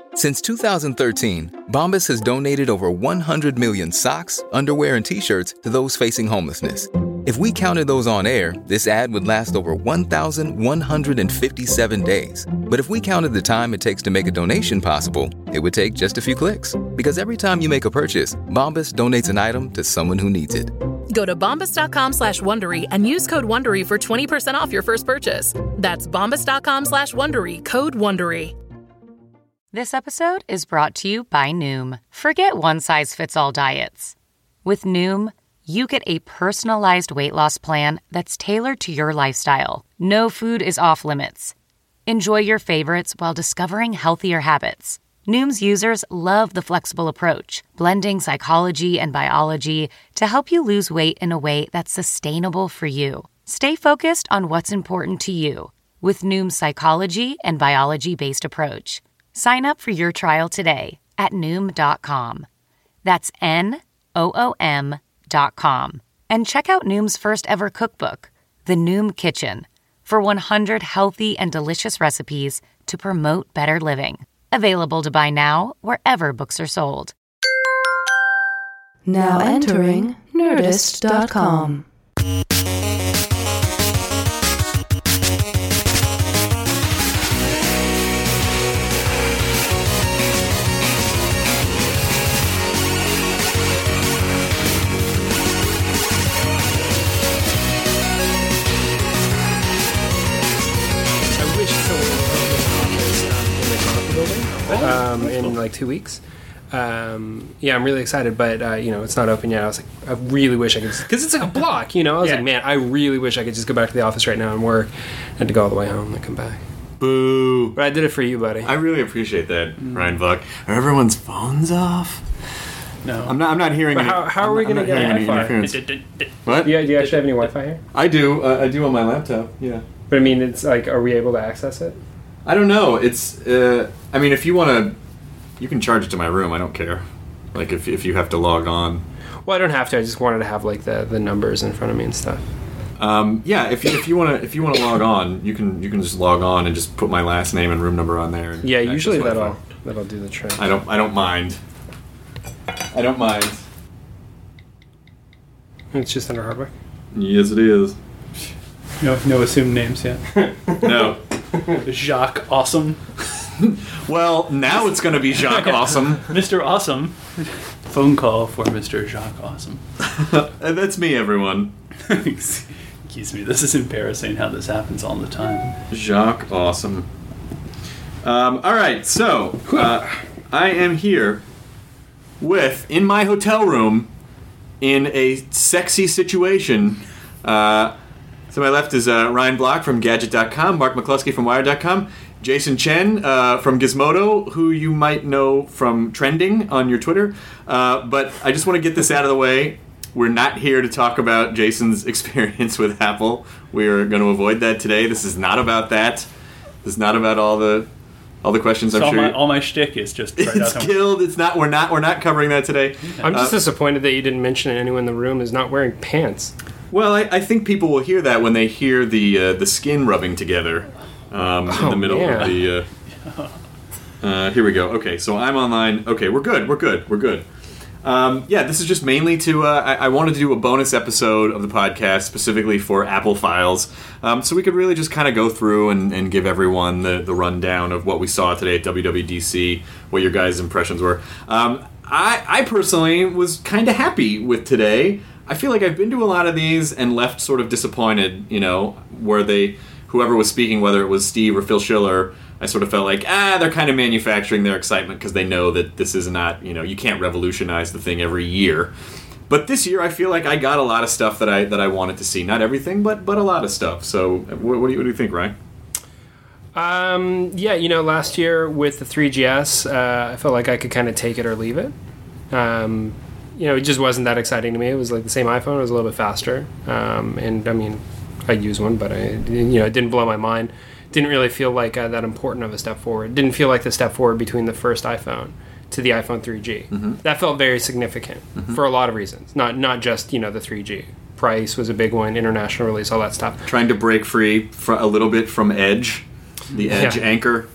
Since 2013, Bombas has donated over 100 million socks, underwear, and T-shirts to those facing homelessness. If we counted those on air, this ad would last over 1,157 days. But if we counted the time it takes to make a donation possible, it would take just a few clicks. Because every time you make a purchase, Bombas donates an item to someone who needs it. Go to bombas.com/Wondery and use code WONDERY for 20% off your first purchase. That's bombas.com/Wondery, code WONDERY. This episode is brought to you by Noom. Forget one-size-fits-all diets. With Noom, you get a personalized weight loss plan that's tailored to your lifestyle. No food is off limits. Enjoy your favorites while discovering healthier habits. Noom's users love the flexible approach, blending psychology and biology to help you lose weight in a way that's sustainable for you. Stay focused on what's important to you with Noom's psychology and biology-based approach. Sign up for your trial today at Noom.com. That's Noom.com. And check out Noom's first ever cookbook, The Noom Kitchen, for 100 healthy and delicious recipes to promote better living. Available to buy now wherever books are sold. Now entering Nerdist.com. In like 2 weeks. I'm really excited, but it's not open yet. I was like, I really wish I could, because it's like a block, I was like, man, I really wish I could just go back to the office right now and work, and to go all the way home and come back. Boo. But I did it for you, buddy. I really appreciate that, Ryan Buck. Are everyone's phones off? No. I'm not hearing but any. How are we going to get Wi-Fi? What? Yeah, do you actually have any Wi-Fi here? I do. I do on my laptop, yeah. But I mean, it's like, are we able to access it? I don't know. It's, if you want to, you can charge it to my room. I don't care. Like, if you have to log on. Well, I don't have to. I just wanted to have, like, the numbers in front of me and stuff. If you want to log on, you can just log on and just put my last name and room number on there. And usually that'll do the trick. I don't mind. I don't mind. It's just under Hardwick? Yes, it is. No assumed names yet. No. Jacques Awesome. Well, now it's going to be Jacques Awesome. Mr. Awesome. Phone call for Mr. Jacques Awesome. That's me, everyone. Excuse me, this is embarrassing how this happens all the time. Jacques Awesome. All right, so I am here in my hotel room in a sexy situation. To my left is Ryan Block from Gadget.com, Mark McCluskey from Wired.com, Jason Chen from Gizmodo, who you might know from trending on your Twitter. But I just want to get this out of the way. We're not here to talk about Jason's experience with Apple. We are going to avoid that today. This is not about that. This is not about all the questions. So I'm sure all my shtick is just right it's killed. It's not. We're not covering that today. I'm just disappointed that you didn't mention anyone in the room is not wearing pants. Well, I think people will hear that when they hear the skin rubbing together in the middle of the. Here we go. Okay, so I'm online. Okay, we're good. This is just mainly to. I wanted to do a bonus episode of the podcast specifically for Apple Files, so we could really just kind of go through and give everyone the rundown of what we saw today at WWDC, what your guys' impressions were. I personally was kind of happy with today. I feel like I've been to a lot of these and left sort of disappointed, where whoever was speaking, whether it was Steve or Phil Schiller, I sort of felt like, they're kind of manufacturing their excitement because they know that this is not, you can't revolutionize the thing every year. But this year, I feel like I got a lot of stuff that I wanted to see. Not everything, but a lot of stuff. So what do you think, Ryan? Last year with the 3GS, I felt like I could kind of take it or leave it. It just wasn't that exciting to me. It was like the same iPhone. It was a little bit faster. I'd use one, but it didn't blow my mind. Didn't really feel like that important of a step forward. Didn't feel like the step forward between the first iPhone to the iPhone 3G. Mm-hmm. That felt very significant for a lot of reasons. Not just, the 3G. Price was a big one, international release, all that stuff. Trying to break free a little bit from Edge, the Edge anchor.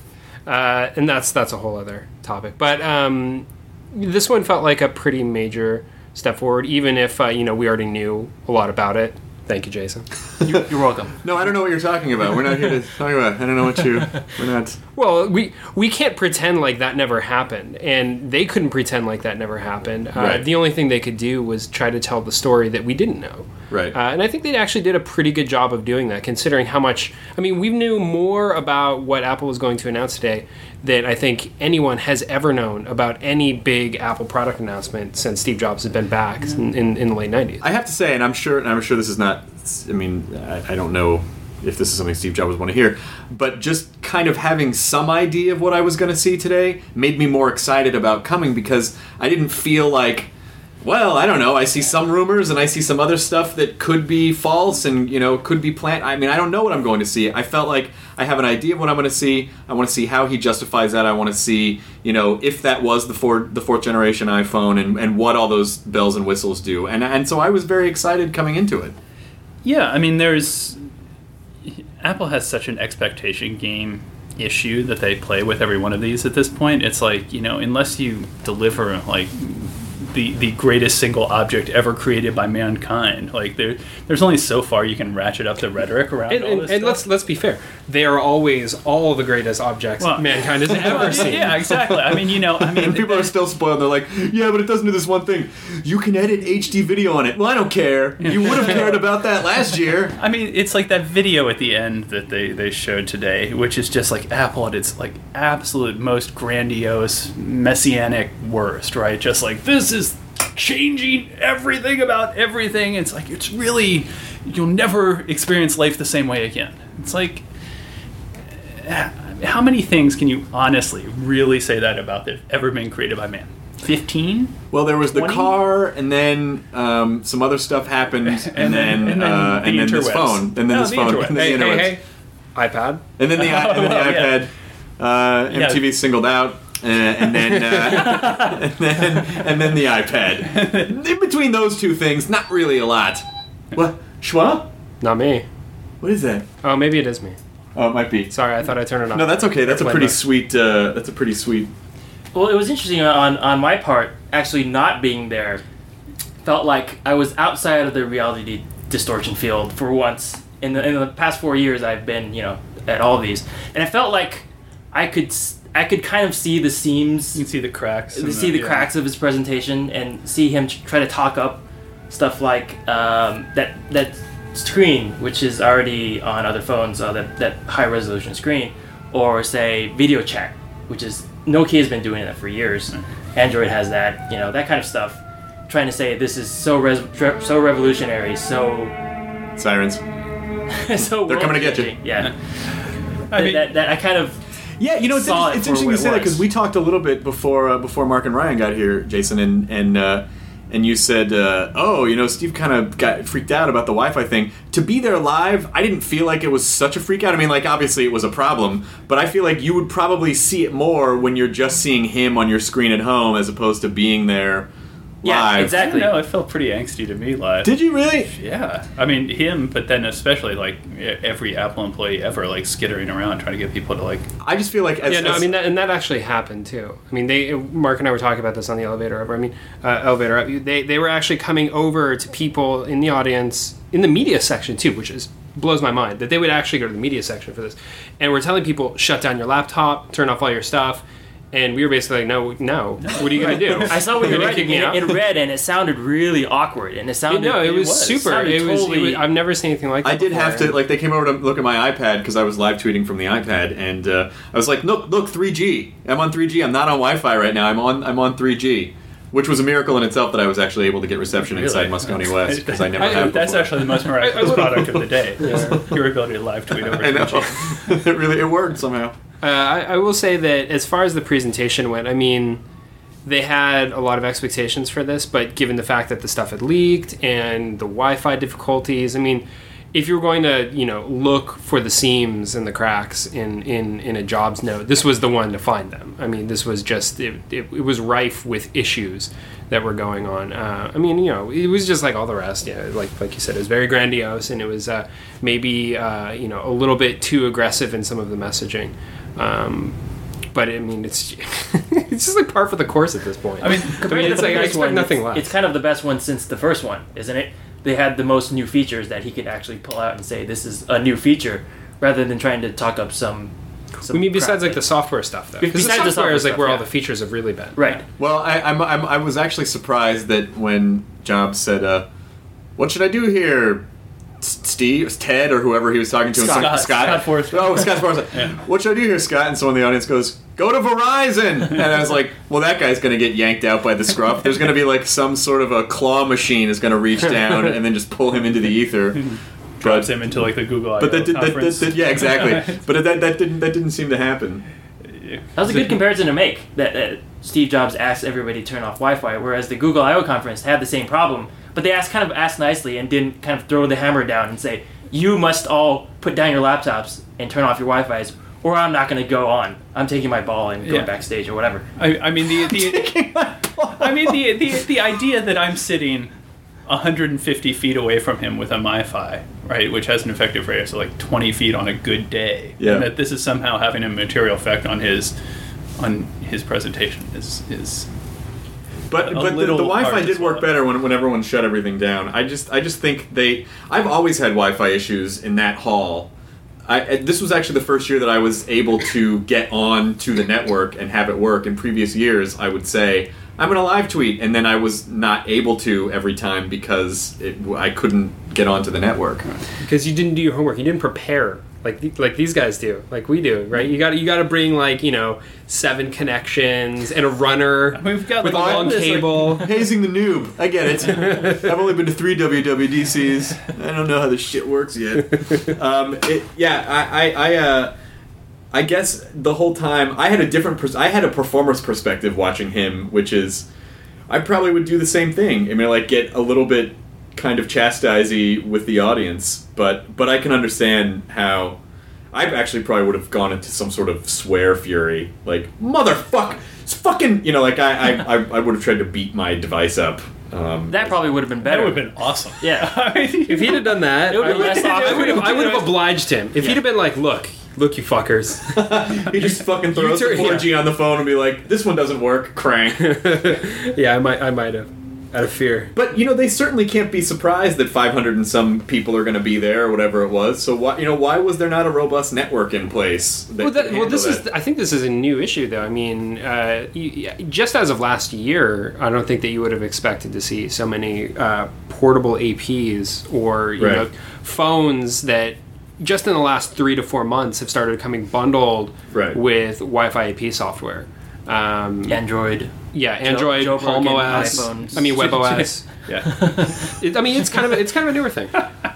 And that's a whole other topic. But this one felt like a pretty major step forward, even if we already knew a lot about it. Thank you, Jason. You're welcome. No, I don't know what you're talking about. We're not here to talk about. I don't know what you. We're not. Well, we can't pretend like that never happened, and they couldn't pretend like that never happened. Right. The only thing they could do was try to tell the story that we didn't know. Right. And I think they actually did a pretty good job of doing that, considering how much. I mean, we knew more about what Apple was going to announce today than I think anyone has ever known about any big Apple product announcement since Steve Jobs had been back in the late 90s. I have to say, and I'm sure this is not. I mean, I don't know if this is something Steve Jobs would want to hear, but just kind of having some idea of what I was going to see today made me more excited about coming, because I didn't feel like, well, I don't know, I see some rumors and I see some other stuff that could be false and, could be planned. I mean, I don't know what I'm going to see. I felt like I have an idea of what I'm going to see. I want to see how he justifies that. I want to see, if that was the fourth generation iPhone and what all those bells and whistles do. And so I was very excited coming into it. Yeah, I mean, Apple has such an expectation game issue that they play with every one of these at this point. It's like, unless you deliver, like, the greatest single object ever created by mankind, like, there's only so far you can ratchet up the rhetoric around all this stuff. And let's be fair, they are always all the greatest objects mankind has ever seen. Yeah, exactly. I mean, and people are still spoiled. They're like, yeah, but it doesn't do this one thing. You can edit HD video on it. Well, I don't care. You would have cared about that last year. I mean, it's like that video at the end that they showed today, which is just like Apple at its like absolute most grandiose, messianic worst, right? Just like, this is changing everything about everything. It's like, it's really, you'll never experience life the same way again. It's like, how many things can you honestly really say that about that have ever been created by man? 15? Well, there was 20? the car, and then some other stuff happened, and then this phone, and then this phone, and then the interwebs. Hey, iPad, and then the iPad. MTV singled out. And then the iPad. In between those two things, not really a lot. What? Schwa? Not me. What is that? Oh, maybe it is me. Oh, it might be. Sorry, I thought I turned it off. No, that's okay. That's a pretty sweet. That's a pretty sweet. Well, it was interesting on my part. Actually, not being there felt like I was outside of the reality distortion field for once. In the past 4 years, I've been at all these, and I felt like I could kind of see the seams. You can see the cracks. Cracks of his presentation, and see him try to talk up stuff like that screen, which is already on other phones, that high resolution screen, or say video chat, which is Nokia has been doing that for years. Android has that, that kind of stuff. Trying to say this is so revolutionary, so sirens. So they're coming to get you. Yeah. I mean, that I kind of. Yeah, it's interesting you say that, because we talked a little bit before Mark and Ryan got here, Jason, and you said, Steve kind of got freaked out about the Wi-Fi thing. To be there live, I didn't feel like it was such a freak out. I mean, like, obviously it was a problem, but I feel like you would probably see it more when you're just seeing him on your screen at home as opposed to being there live. Yeah, exactly. No, it felt pretty angsty to me live. Did you really? Yeah. I mean, him, but then especially, like, every Apple employee ever, like, skittering around trying to get people to, like... I just feel like... that actually happened, too. I mean, Mark and I were talking about this on the elevator up. Elevator up. They were actually coming over to people in the audience, in the media section, too, which blows my mind, that they would actually go to the media section for this. And we're telling people, shut down your laptop, turn off all your stuff. And we were basically like, no. What are you going to do? I saw what you were writing. It read, and it sounded really awkward. And it sounded... it was super. It was I've never seen anything like that I did have to... Like, they came over to look at my iPad, because I was live tweeting from the iPad, and I was like, look, 3G. I'm on 3G. I'm not on Wi-Fi right now. I'm on 3G. Which was a miracle in itself that I was actually able to get reception inside Moscone West, because I never have before. That's actually the most miraculous product of the day. Your ability to live tweet over 3G. It worked somehow. I will say that as far as the presentation went, I mean, they had a lot of expectations for this, but given the fact that the stuff had leaked and the Wi-Fi difficulties, I mean, if you were going to, look for the seams and the cracks in a Jobs note, this was the one to find them. I mean, this was just, it was rife with issues that were going on. I mean, it was just like all the rest. Yeah, like you said, it was very grandiose, and it was maybe a little bit too aggressive in some of the messaging. but I mean, it's it's just like par for the course at this point. I mean, it's like I expect nothing less. It's kind of the best one since the first one, isn't it? They had the most new features that he could actually pull out and say this is a new feature, rather than trying to talk up some I mean, besides crap. like the software stuff, though. Because the Besides the software is like software where all stuff, the features have really been. Right. Well, I was actually surprised that when Jobs said, "What should I do here?" Steve, Ted, or whoever he was talking to, Scott Forrester. Oh, Scott Forrester. Yeah. What should I do here, Scott? And someone in the audience goes, "Go to Verizon." And I was like, well, that guy's going to get yanked out by the scruff. There's going to be like some sort of a claw machine is going to reach down and then just pull him into the ether. Drops him into like the Google I/O conference. Yeah, exactly. But that didn't seem to happen. That was a good comparison to make. That Steve Jobs asked everybody to turn off Wi-Fi, whereas the Google I/O conference had the same problem, but they kind of asked nicely and didn't kind of throw the hammer down and say, "You must all put down your laptops and turn off your Wi-Fi's, or I'm not going to go on. I'm taking my ball and going backstage or whatever." I mean the idea that I'm sitting 150 feet away from him with a MiFi, right, which has an effective radius of like 20 feet on a good day, and that this is somehow having a material effect on his presentation is. But the Wi-Fi did work better when everyone shut everything down. I just think I've always had Wi-Fi issues in that hall. This was actually the first year that I was able to get on to the network and have it work. In previous years, I would say, I'm going to live tweet, and then I was not able to every time because I couldn't get onto the network. Because you didn't do your homework. You didn't prepare like these guys do, like we do, right? You got to bring like 7 connections and a runner with a long cable. Like, hazing the noob. I get it. I've only been to 3 WWDCs. I don't know how this shit works yet. I guess the whole time I had I had a performer's perspective watching him, which is I probably would do the same thing. I mean, like get a little bit kind of chastisey with the audience, but I can understand how I actually probably would have gone into some sort of swear fury, like motherfucker, it's fucking, I would have tried to beat my device up. That probably would have been better. That would have been awesome. Yeah. If he'd have done that, I would have obliged him. If he'd have been like, look, you fuckers. He just fucking throws the 4G on the phone and be like, this one doesn't work, crank. Yeah, I might have. Out of fear. But, they certainly can't be surprised that 500 and some people are going to be there or whatever it was. So, why was there not a robust network in place? I think this is a new issue, though. I mean, just as of last year, I don't think that you would have expected to see so many portable APs or, phones that just in the last 3 to 4 months have started coming bundled with Wi-Fi AP software. Android. Yeah, Android, Palm OS, iPhones. I mean WebOS. Yeah. It's kind of a newer thing.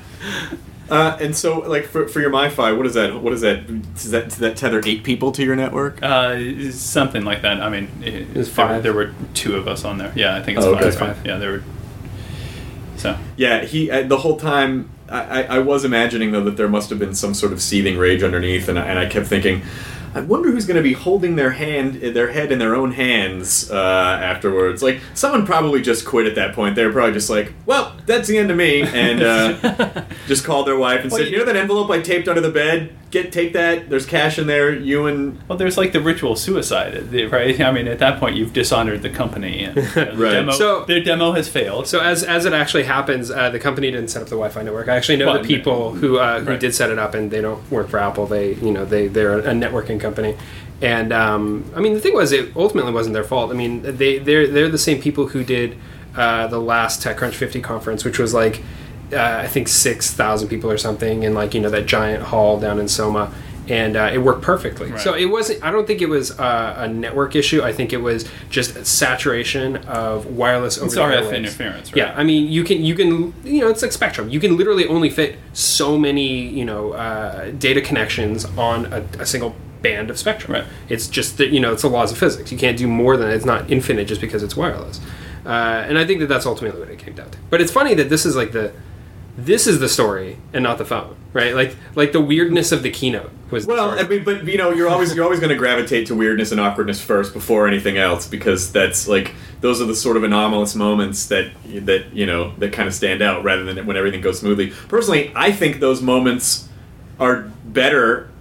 And so, like for your MiFi, what is that? Does that tether 8 people to your network? Something like that. I mean, it was 5. There were 2 of us on there. Yeah, I think it's 5. Okay. 5. Yeah, there were. So. Yeah, the whole time I was imagining though that there must have been some sort of seething rage underneath, and I kept thinking, I wonder who's going to be holding their head in their own hands afterwards. Like, someone probably just quit at that point. They were probably just like, well, that's the end of me, and just called their wife and said, you know that envelope I taped under the bed? Take that. There's cash in there. You and... Well, there's like the ritual suicide, right? I mean, at that point, you've dishonored the company. And, their demo has failed. So as it actually happens, the company didn't set up the Wi-Fi network. I actually know the people who did set it up, and they don't work for Apple. They're a networking company. And I mean, the thing was, it ultimately wasn't their fault. I mean, they're the same people who did the last TechCrunch 50 conference, which was like I think 6,000 people or something in that giant hall down in Soma, and it worked perfectly. Right. So it wasn't. I don't think it was a network issue. I think it was just saturation of wireless over the RF airwaves. interference. Right? Yeah, I mean you can it's like Spectrum. You can literally only fit so many data connections on a single band of spectrum. Right. It's just that it's the laws of physics. You can't do more than it's not infinite just because it's wireless. And I think that's ultimately what it came down to. But it's funny that this is the story and not the phone, right? Like the weirdness of the keynote was. Well, I mean, but you're always going to gravitate to weirdness and awkwardness first before anything else, because that's like those are the sort of anomalous moments that kind of stand out rather than when everything goes smoothly. Personally, I think those moments are better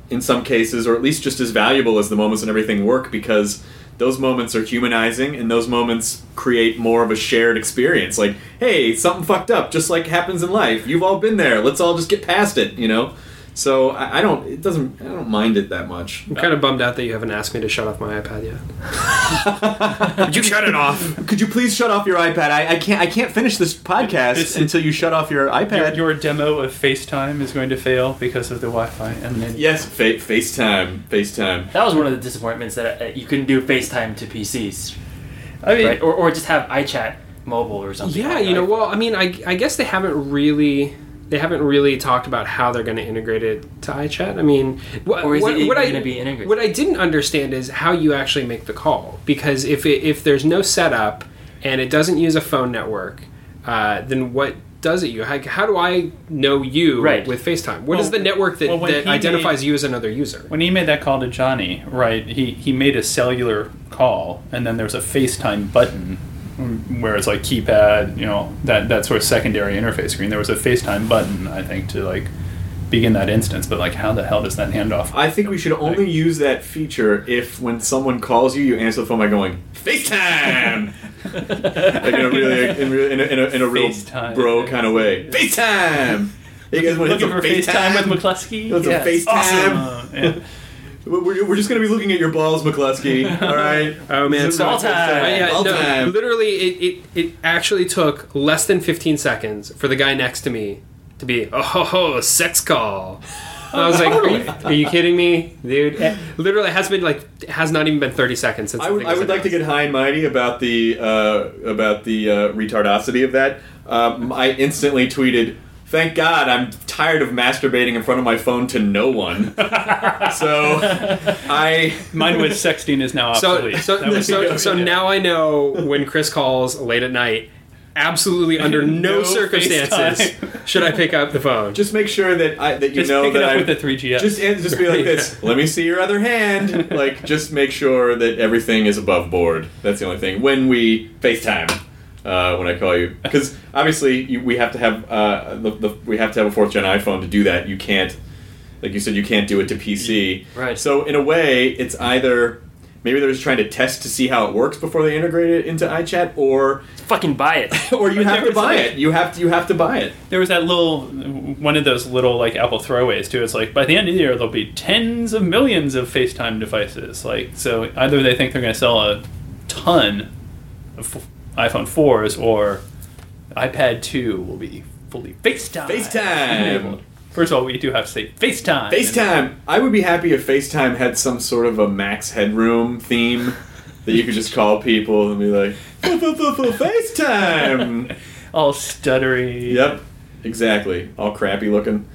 in some cases, or at least just as valuable as the moments when everything work, because those moments are humanizing, and those moments create more of a shared experience. Like, hey, something fucked up, just like happens in life. You've all been there. Let's all just get past it, you know? So I don't mind it that much. I'm kind of bummed out that you haven't asked me to shut off my iPad yet. Could you shut it off? Could you please shut off your iPad? I can't finish this podcast until you shut off your iPad. Your demo of FaceTime is going to fail because of the Wi-Fi emanating. Yes, FaceTime. That was one of the disappointments, that you couldn't do FaceTime to PCs. I mean, right? Or just have iChat mobile or something. Yeah, like well, I mean, I guess they haven't really talked about how they're going to integrate it to iChat. I mean, or is it going to be integrated? What I didn't understand is how you actually make the call, because if there's no setup and it doesn't use a phone network, then what does it use? How do I know you with FaceTime? What is the network that identifies you as another user? When he made that call to Johnny, right, he made a cellular call, and then there's a FaceTime button, where it's like keypad, that sort of secondary interface screen. There was a FaceTime button, I think, to like begin that instance, but like how the hell does that hand off? I think we should only use that feature if when someone calls you, you answer the phone by going FaceTime, like in a real FaceTime, bro kind of way. FaceTime. You guys want to looking for FaceTime with McCluskey? Yes. FaceTime. Awesome. Yeah. We're just going to be looking at your balls, McCluskey. All right. Oh man, ball time. Ball time. Literally, it actually took less than 15 seconds for the guy next to me to be sex call. And I was like, are you kidding me, dude? It literally has not even been 30 seconds since. I would like to get high and mighty about the retardosity of that. I instantly tweeted, "Thank God, I'm tired of masturbating in front of my phone to no one." Mine with sexting is now obsolete. So now I know when Chris calls late at night, absolutely under no circumstances should I pick up the phone. Just make sure that you just know pick that it up I with the 3GS. Just be like this. Let me see your other hand. Like, just make sure that everything is above board. That's the only thing. When we FaceTime. When I call you, because obviously we have to have we have to have a 4th gen iPhone to do that. You can't, like you said, you can't do it to PC. Right. So in a way, it's either maybe they're just trying to test to see how it works before they integrate it into iChat, or fucking buy it, or you have to buy it. You have to buy it. There was that one of those little like Apple throwaways too. It's like by the end of the year there'll be tens of millions of FaceTime devices. Like, so either they think they're going to sell a ton of iPhone 4s, or iPad 2 will be fully FaceTime. FaceTime! First of all, we do have to say FaceTime. FaceTime! I would be happy if FaceTime had some sort of a Max Headroom theme that you could just call people and be like, FaceTime! All stuttery. Yep, exactly. All crappy looking.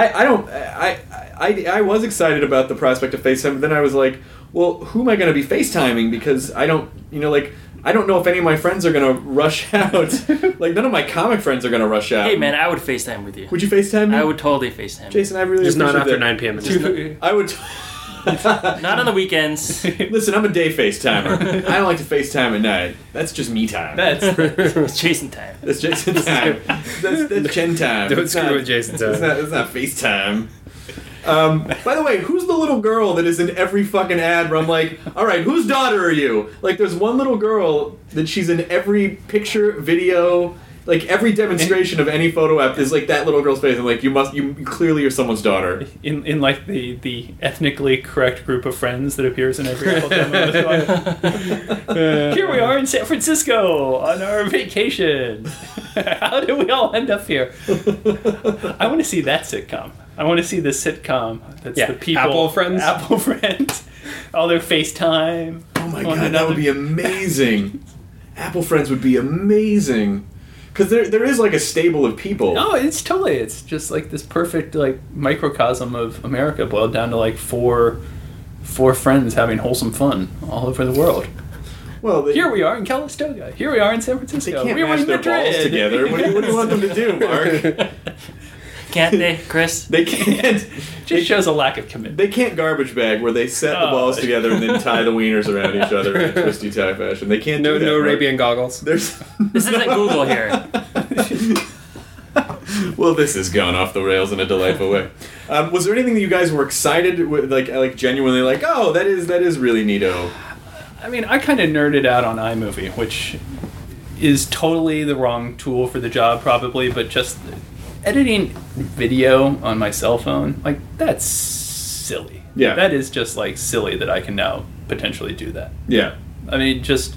I was excited about the prospect of FaceTime, but then I was like, well, who am I going to be FaceTiming? Because I don't know if any of my friends are going to rush out. Like, none of my comic friends are going to rush out. Hey, man, I would FaceTime with you. Would you FaceTime me? I would totally FaceTime. Jason, I really just not after that. 9 p.m. I would... Not on the weekends. Listen, I'm a day FaceTimer. I don't like to FaceTime at night. That's just me time. It's Jason time. That's Jason time. That's Chen time. Don't screw with Jason time. It's not FaceTime. By the way, who's the little girl that is in every fucking ad where I'm like, alright, whose daughter are you? Like, there's one little girl that she's in every picture, video, like every demonstration of any photo app is like that little girl's face. I'm like, you clearly are someone's daughter. In like the ethnically correct group of friends that appears in every Apple demo as well. Here we are in San Francisco on our vacation. How did we all end up here? I want to see that sitcom. I want to see the sitcom that's the people... Apple Friends? Apple Friends. All their FaceTime. Oh my god, that would be amazing. Apple Friends would be amazing. Because there is like a stable of people. No, it's just like this perfect like microcosm of America boiled down to like four friends having wholesome fun all over the world. Well, here we are in Calistoga. Here we are in San Francisco. They can't we mash in their Madrid. balls together. What do you want them to do, Mark? Can't they, Chris? They can't. Just shows a lack of commitment. They can't garbage bag where they set the balls together and then tie the wieners around each other in a twisty tie fashion. They can't do that. No Arabian goggles. This isn't Google here. Well, this is going off the rails in a delightful way. Was there anything that you guys were excited with, like genuinely like, oh, that is really neato? I mean, I kind of nerded out on iMovie, which is totally the wrong tool for the job, probably, but just editing video on my cell phone, like, that's silly. Yeah. That is just, like, silly that I can now potentially do that. Yeah. I mean, just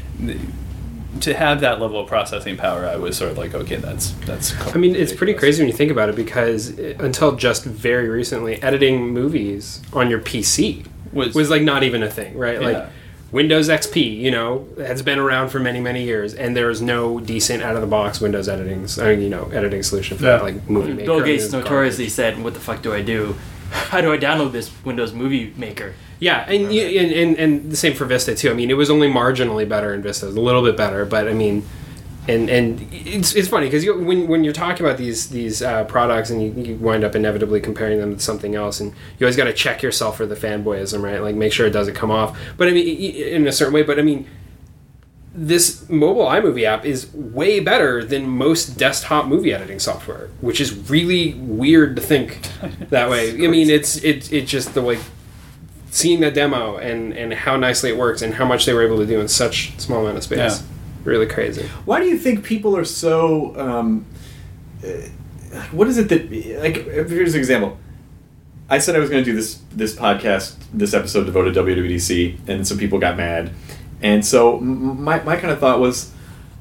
to have that level of processing power, I was sort of like, okay, that's I mean, it's pretty crazy when you think about it, because until just very recently, editing movies on your PC was like not even a thing, right? Yeah. Like Windows XP, you know, has been around for many, many years, and there is no decent out-of-the-box Windows editing solution for that, like Movie Maker. Bill Gates notoriously said, "What the fuck do I do? How do I download this Windows Movie Maker?" Yeah, and the same for Vista too. I mean, it was only marginally better in Vista, a little bit better, but I mean, and it's funny because when you're talking about these products and you wind up inevitably comparing them to something else, and you always got to check yourself for the fanboyism, right? Like make sure it doesn't come off. But I mean, in a certain way. But I mean, this mobile iMovie app is way better than most desktop movie editing software, which is really weird to think that way. I mean, it's just the way. Seeing that demo and how nicely it works and how much they were able to do in such small amount of space. Yeah. Really crazy. Why do you think people are so... what is it that... Like, here's an example. I said I was going to do this podcast, this episode devoted to WWDC, and some people got mad. And so my kind of thought was...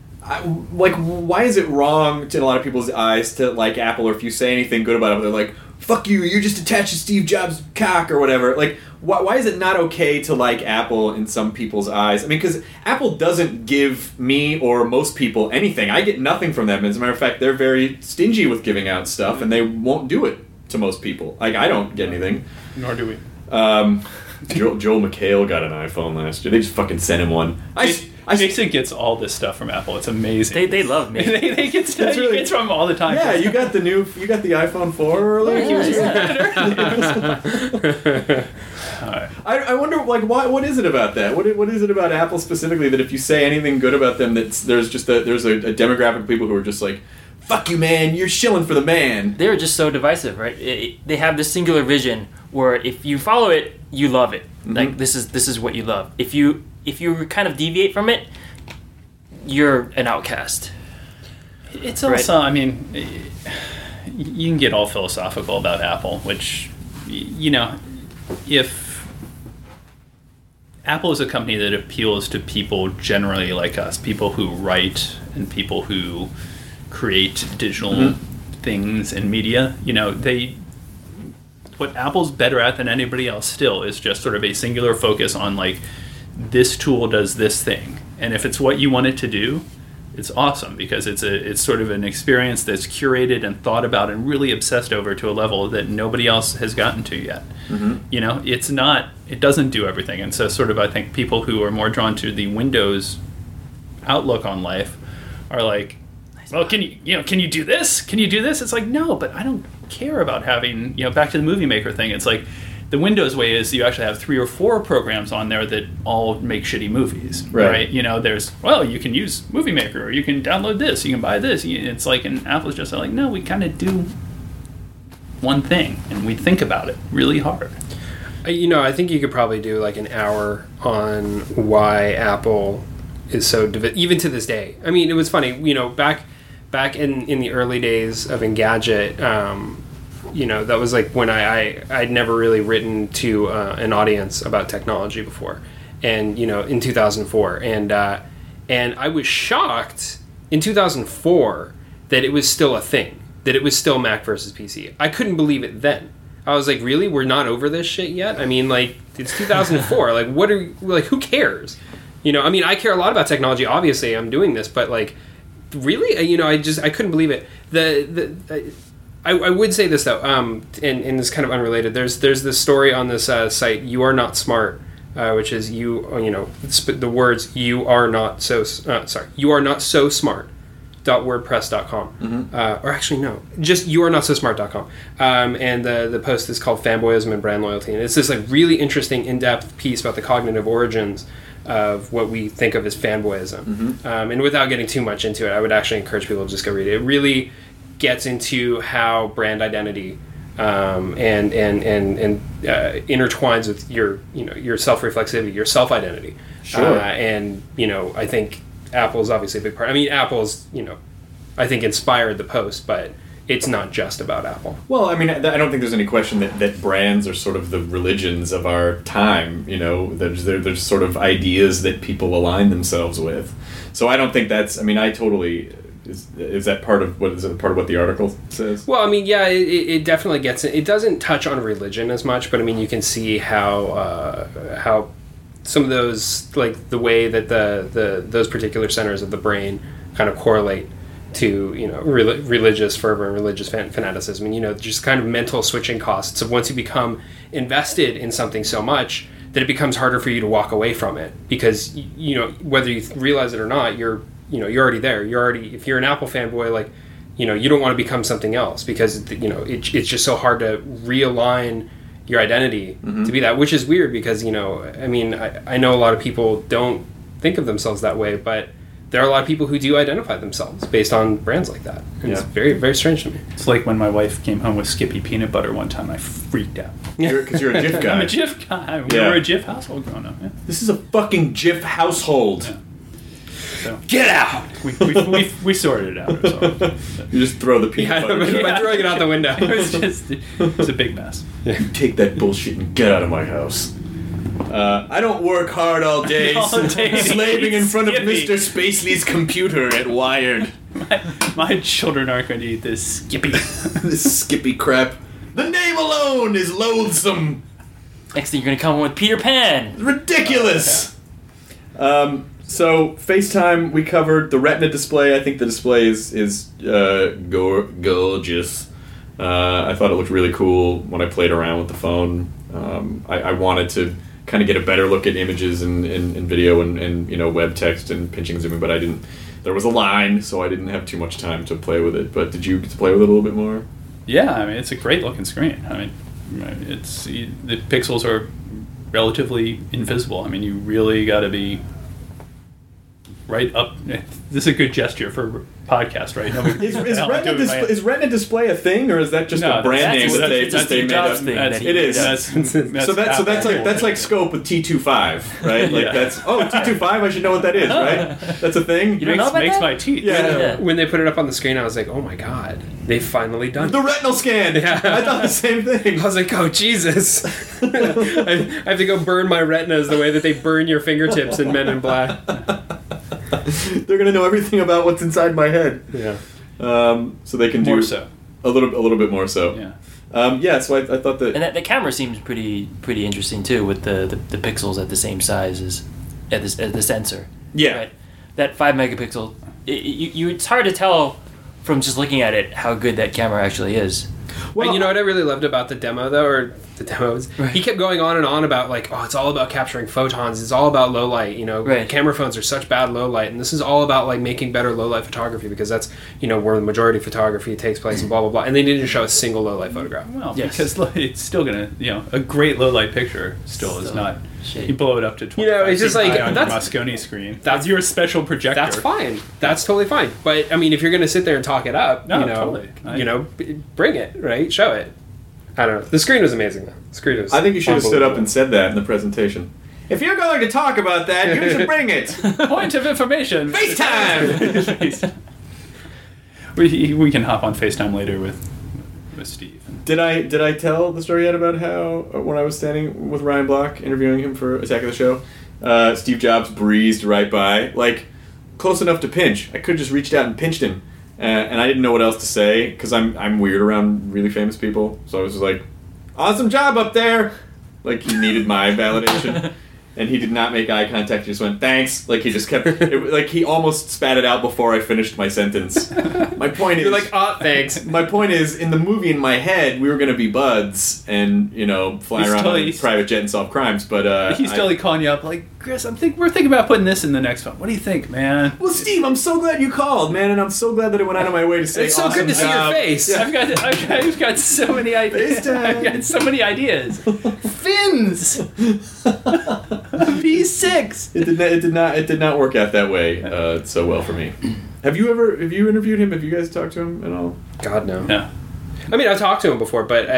why is it wrong in a lot of people's eyes to like Apple, or if you say anything good about it, they're like, fuck you, you're just attached to Steve Jobs' cock or whatever. Like, why is it not okay to like Apple in some people's eyes? I mean, because Apple doesn't give me or most people anything. I get nothing from them. As a matter of fact, they're very stingy with giving out stuff, and they won't do it to most people. Like, I don't get anything. Nor do we. Joel McHale got an iPhone last year. They just fucking sent him one. Jason gets all this stuff from Apple. It's amazing. They love me. they get stuff he gets from him all the time. Yeah, you got the iPhone 4 earlier. I wonder, like, what is it about that? What is it about Apple specifically that if you say anything good about them, that there's a demographic of people who are just like, fuck you, man, you're shilling for the man. They're just so divisive, right? They have this singular vision where if you follow it, you love it. Mm-hmm. Like this is what you love. If you kind of deviate from it, you're an outcast. It's also, right? I mean, you can get all philosophical about Apple, which, you know, if Apple is a company that appeals to people generally like us, people who write and people who create digital things and media, you know, what Apple's better at than anybody else still is just sort of a singular focus on, like, this tool does this thing, and if it's what you want it to do, it's awesome, because it's sort of an experience that's curated and thought about and really obsessed over to a level that nobody else has gotten to yet. You know, it doesn't do everything, and so sort of I think people who are more drawn to the Windows outlook on life are like, well, can you do this? Can you do this? It's like, no, but I don't care about having, you know, back to the Movie Maker thing. It's like the Windows way is you actually have 3 or 4 programs on there that all make shitty movies, right? You know, you can use Movie Maker, or you can download this, you can buy this. It's like, and Apple's just like, no, we kind of do one thing, and we think about it really hard. You know, I think you could probably do like an hour on why Apple is so even to this day. I mean, it was funny, you know, back in the early days of Engadget, you know, that was like when I'd never really written to an audience about technology before, and you know, in 2004, and I was shocked in 2004 that it was still a thing, that it was still Mac versus PC. I couldn't believe it then. I was like, really? We're not over this shit yet? I mean, like, it's 2004. Like, who cares? You know, I mean, I care a lot about technology. Obviously, I'm doing this, but like, really, you know, I couldn't believe it. I would say this though, and it's kind of unrelated. There's this story on this site, You Are Not Smart, which is the words "you are not so" "you are not so smart." .wordpress.com, or actually no, just youarenotsosmart.com, and the post is called Fanboyism and Brand Loyalty, and it's this like really interesting in-depth piece about the cognitive origins of what we think of as fanboyism. And without getting too much into it, I would actually encourage people to just go read it. It really gets into how brand identity and intertwines with your self-reflexivity, your self-identity. Sure. And I think Apple is obviously a big part. I mean, Apple's I think inspired the Post, but it's not just about Apple. Well, I mean, I don't think there's any question that brands are sort of the religions of our time. There's sort of ideas that people align themselves with. So I don't think that's. I mean, I totally. Is that part of what the article says? Well, I mean, yeah, it definitely gets. It doesn't touch on religion as much, but I mean, you can see how some of those, like the way that those particular centers of the brain kind of correlate to religious fervor and religious fanaticism, and just kind of mental switching costs of once you become invested in something so much that it becomes harder for you to walk away from it, because whether you realize it or not, you're already there. If you're an Apple fanboy, like you don't want to become something else, because it's just so hard to realign your identity to be that, which is weird because I mean I know a lot of people don't think of themselves that way, but there are a lot of people who do identify themselves based on brands like that. And It's very, very strange to me. It's like when my wife came home with Skippy peanut butter one time, I freaked out. Because you're a Jif guy. I'm a Jif guy. We were a Jif household growing up. Yeah. This is a fucking Jif household. Yeah. So, get out! We sorted it out. So. You just throw the peanut butter. By throwing it out the window. It was a big mess. You take that bullshit and get out of my house. I don't work hard all day, slaving in front of Mr. Spacely's computer at Wired. My children aren't going to eat this Skippy. This Skippy crap. The name alone is loathsome. Next thing you're going to come home with Peter Pan. Ridiculous. So FaceTime, we covered the Retina display. I think the display is gorgeous. I thought it looked really cool when I played around with the phone. I wanted to kind of get a better look at images and video and web text and pinching, zooming, but I didn't. There was a line, so I didn't have too much time to play with it. But did you get to play with it a little bit more? Yeah, I mean, it's a great looking screen. I mean, the pixels are relatively invisible. I mean, you really got to be right up. This is a good gesture for podcast, right? Is Retina display a thing, or is that just a brand name that they made up? It is. So that's like Scope with T25, right? Like that's T25. I should know what that is, right? That's a thing. You don't know about makes that? my teeth. Yeah. When they put it up on the screen, I was like, oh my god, they've finally done the retinal scan. Yeah. I thought the same thing. I was like, oh Jesus, I have to go burn my retinas the way that they burn your fingertips in Men in Black. They're gonna know everything about what's inside my head. Yeah. So they can do more so. a little bit more so. Yeah. So I thought that. And the camera seems pretty interesting too, with the pixels at the same size as the sensor. Yeah. Right? That 5 megapixel. It's hard to tell from just looking at it how good that camera actually is. Well, and you know what I really loved about the demo, though, or the demos? Right. He kept going on and on about, like, it's all about capturing photons. It's all about low light. Right. Camera phones are such bad low light, and this is all about, like, making better low light photography, because that's, where the majority of photography takes place, and blah, blah, blah. And they didn't show a single low light photograph. Well, because it's still going to, a great low light picture still is not. Shade. You blow it up to 25 it's just like on that's your Moscone screen. That's your special projector. That's fine. That's totally fine. But I mean, if you're going to sit there and talk it up, totally. Bring it, right? Show it. I don't know. The screen was amazing, though. The screen was. I think you should have stood up and said that in the presentation. If you're going to talk about that, you should bring it. Point of information. FaceTime. We can hop on FaceTime later with Steve. Did I tell the story yet about how when I was standing with Ryan Block interviewing him for Attack of the Show, Steve Jobs breezed right by, like close enough to pinch. I could have just reached out and pinched him, and I didn't know what else to say because I'm weird around really famous people. So I was just like, "Awesome job up there!" Like he needed my validation. And he did not make eye contact. He just went, thanks. Like, he just kept... like, he almost spat it out before I finished my sentence. My point is... You're like, thanks. My point is, in the movie in my head, we were going to be buds and, fly around on a private jet and solve crimes, but... he's totally calling you up, like, Chris, we're thinking about putting this in the next one. What do you think, man? Well, Steve, I'm so glid you called, man, and I'm so glad that I went out of my way to say, it's so good to see your face. Yeah. I've got so many ideas. I've got so many ideas. Fins! V6. It did not work out that way so well for me. Have you interviewed him? Have you guys talked to him at all? God, no. No. I mean, I've talked to him before, but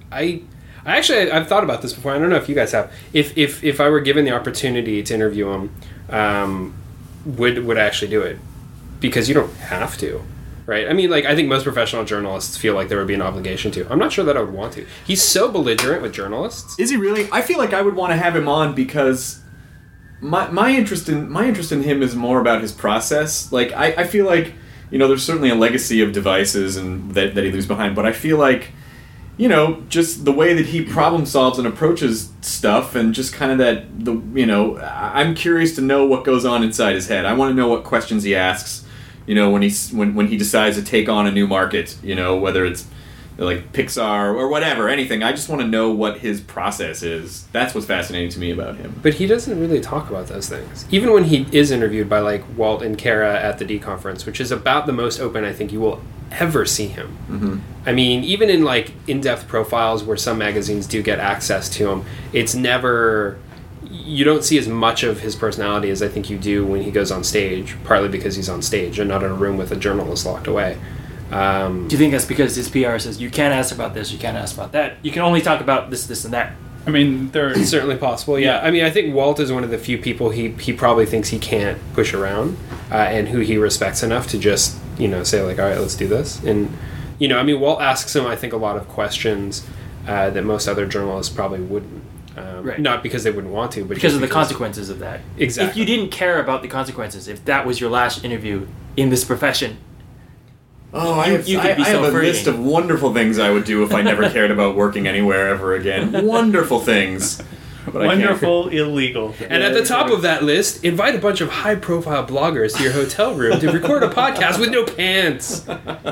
I've thought about this before. I don't know if you guys have. If I were given the opportunity to interview him, would I actually do it? Because you don't have to, right? I mean, like, I think most professional journalists feel like there would be an obligation to. I'm not sure that I would want to. He's so belligerent with journalists. Is he really? I feel like I would want to have him on because my interest in him is more about his process. Like, I feel like, you know, there's certainly a legacy of devices and that he leaves behind, but I feel like, you know, just the way that he problem solves and approaches stuff, and just kind of I'm curious to know what goes on inside his head. I want to know what questions he asks, you know, when he decides to take on a new market, you know, whether it's like Pixar or whatever, anything. I just want to know what his process is. That's what's fascinating to me about him. But he doesn't really talk about those things. Even when he is interviewed by, like, Walt and Kara at the D conference, which is about the most open I think you will ever see him. Mm-hmm. I mean, even in, like, in-depth profiles where some magazines do get access to him, it's never... You don't see as much of his personality as I think you do when he goes on stage, partly because he's on stage and not in a room with a journalist locked away. Do you think that's because his PR says, you can't ask about this, you can't ask about that, you can only talk about this, and that? I mean, it's certainly possible, yeah. I mean, I think Walt is one of the few people he probably thinks he can't push around, and who he respects enough to just, you know, say, like, all right, let's do this. And, you know, I mean, Walt asks him, I think, a lot of questions that most other journalists probably wouldn't. Right. Not because they wouldn't want to, but because of the consequences of that. Exactly. If you didn't care about the consequences, if that was your last interview in this profession... Oh, I have a list of wonderful things I would do if I never cared about working anywhere ever again. Wonderful things. But wonderful, illegal. And at the top of that list, invite a bunch of high-profile bloggers to your hotel room to record a podcast with no pants.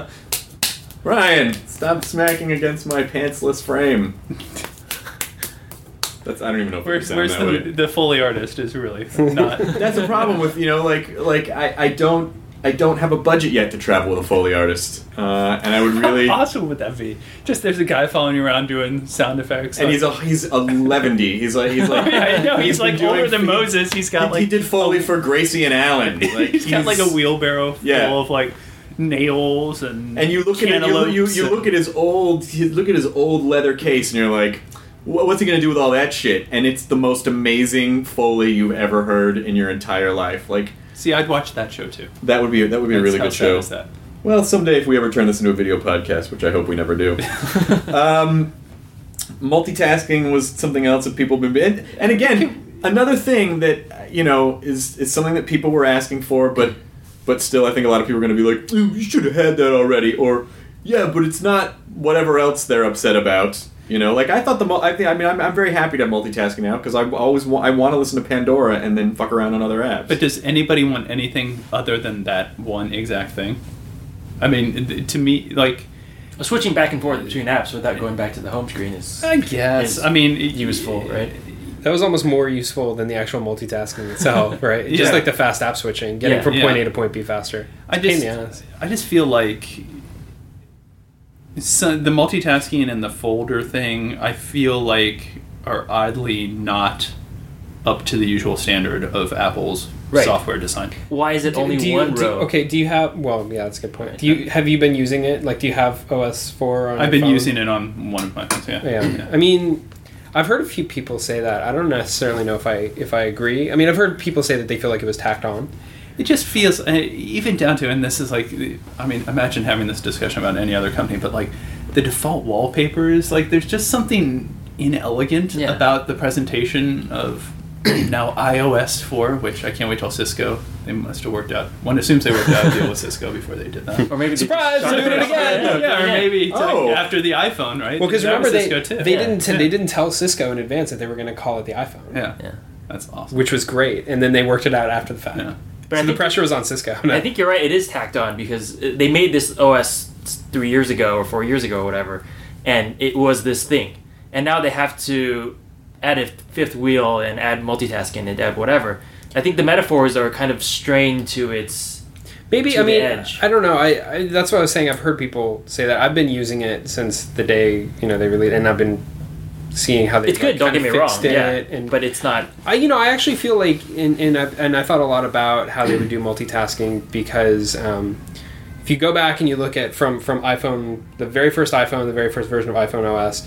Ryan, stop smacking against my pantsless frame. I don't even know if where's the Foley artist is really not. That's a problem with, you know, like I don't have a budget yet to travel with a Foley artist, and I would really. How awesome would that be? Just there's a guy following you around doing sound effects, and he's a 11-y. He's like yeah, I know he's like older than Moses. He's got he did Foley for Gracie and Allen. Like, he's got like a wheelbarrow full of like nails and you look at you look at his old leather case, and you're like, what's he gonna do with all that shit? And it's the most amazing Foley you've ever heard in your entire life. Like. See, I'd watch that show too. That would be a really good show. Is that? Well, someday if we ever turn this into a video podcast, which I hope we never do. Multitasking was something else that people have been... And again, another thing that, you know, is something that people were asking for, but still I think a lot of people are going to be like, ooh, you should have had that already, or, yeah, but it's not whatever else they're upset about. You know, like I'm very happy to have multitasking now because I want to listen to Pandora and then fuck around on other apps. But does anybody want anything other than that one exact thing? I mean, to me, like switching back and forth between apps without going back to the home screen is, I guess, useful, right? That was almost more useful than the actual multitasking itself, right? Yeah. Just like the fast app switching, getting from point A to point B faster. I just feel like. So the multitasking and the folder thing, I feel like are oddly not up to the usual standard of Apple's software design. Why is it only one row? Do you have... Well, yeah, that's a good point. Have you been using it? Like, do you have OS 4 on I've been phone? using it on one of my phones, yeah. I mean, I've heard a few people say that. I don't necessarily know if I agree. I mean, I've heard people say that they feel like it was tacked on. It just feels, even down to, and this is like, I mean, imagine having this discussion about any other company, but like the default wallpapers, like there's just something inelegant about the presentation of now iOS 4, which I can't wait till Cisco. They must have worked out. One assumes they worked out a deal with Cisco before they did that. Or maybe surprise, they're doing it again. Yeah, or maybe after the iPhone, right? Well, because remember Cisco too. They didn't tell Cisco in advance that they were going to call it the iPhone. Yeah, that's awesome. Which was great, and then they worked it out after the fact. Yeah. But so the pressure was on Cisco. I think you're right. It is tacked on because they made this OS 3 years ago or 4 years ago or whatever, and it was this thing. And now they have to add a fifth wheel and add multitasking and add whatever. I think the metaphors are kind of strained to its edge. I don't know. I that's what I was saying. I've heard people say that. I've been using it since the day they released, and I've been seeing how they It's good. Don't get me wrong. And but it's not. I actually feel like, and I thought a lot about how they would do multitasking because if you go back and you look at from iPhone, the very first iPhone, the very first version of iPhone OS,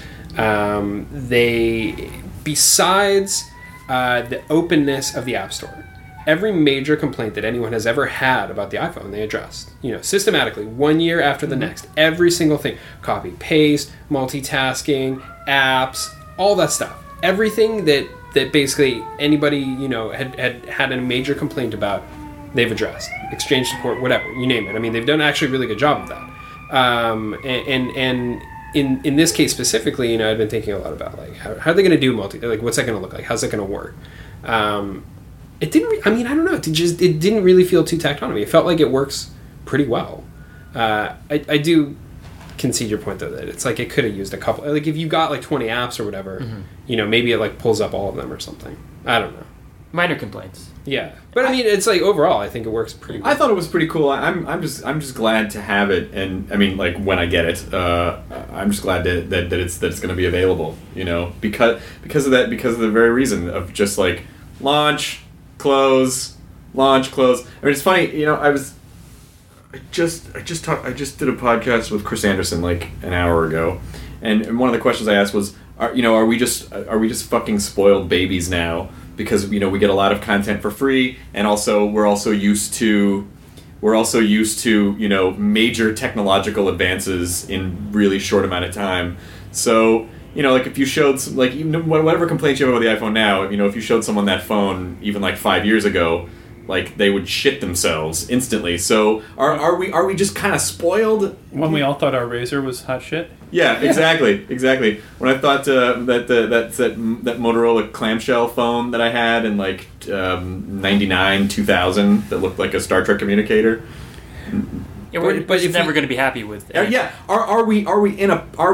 they, besides the openness of the App Store, every major complaint that anyone has ever had about the iPhone, they addressed, systematically, 1 year after the next. Every single thing, copy, paste, multitasking, apps, all that stuff. Everything that basically anybody, had a major complaint about, they've addressed. Exchange support, whatever, you name it. I mean, they've done actually a really good job of that. And in this case specifically, I've been thinking a lot about, like, how are they going to do what's that going to look like? How's that going to work? It didn't. I don't know. It didn't really feel too tacked on to me. It felt like it works pretty well. I do concede your point though that it's like it could have used a couple. Like if you got like 20 apps or whatever, maybe it like pulls up all of them or something. I don't know. Minor complaints. Yeah, but it's like overall, I think it works pretty well. I thought it was pretty cool. I'm just glad to have it, and like when I get it, I'm just glad that it's going to be available. Because of that, because of the very reason of just like launch. Close. It's funny, I just did a podcast with Chris Anderson like an hour ago, and one of the questions I asked was, are we just fucking spoiled babies now because we get a lot of content for free, and also we're also used to major technological advances in really short amount of time, so. Like if you showed, like, whatever complaints you have about the iPhone now, if you showed someone that phone even like 5 years ago, like they would shit themselves instantly. So are we just kind of spoiled? When we all thought our Razr was hot shit? Yeah, exactly. When I thought that Motorola clamshell phone that I had in like 99, 2000 that looked like a Star Trek communicator. Yeah, we're just never going to be happy with. Yeah, are we in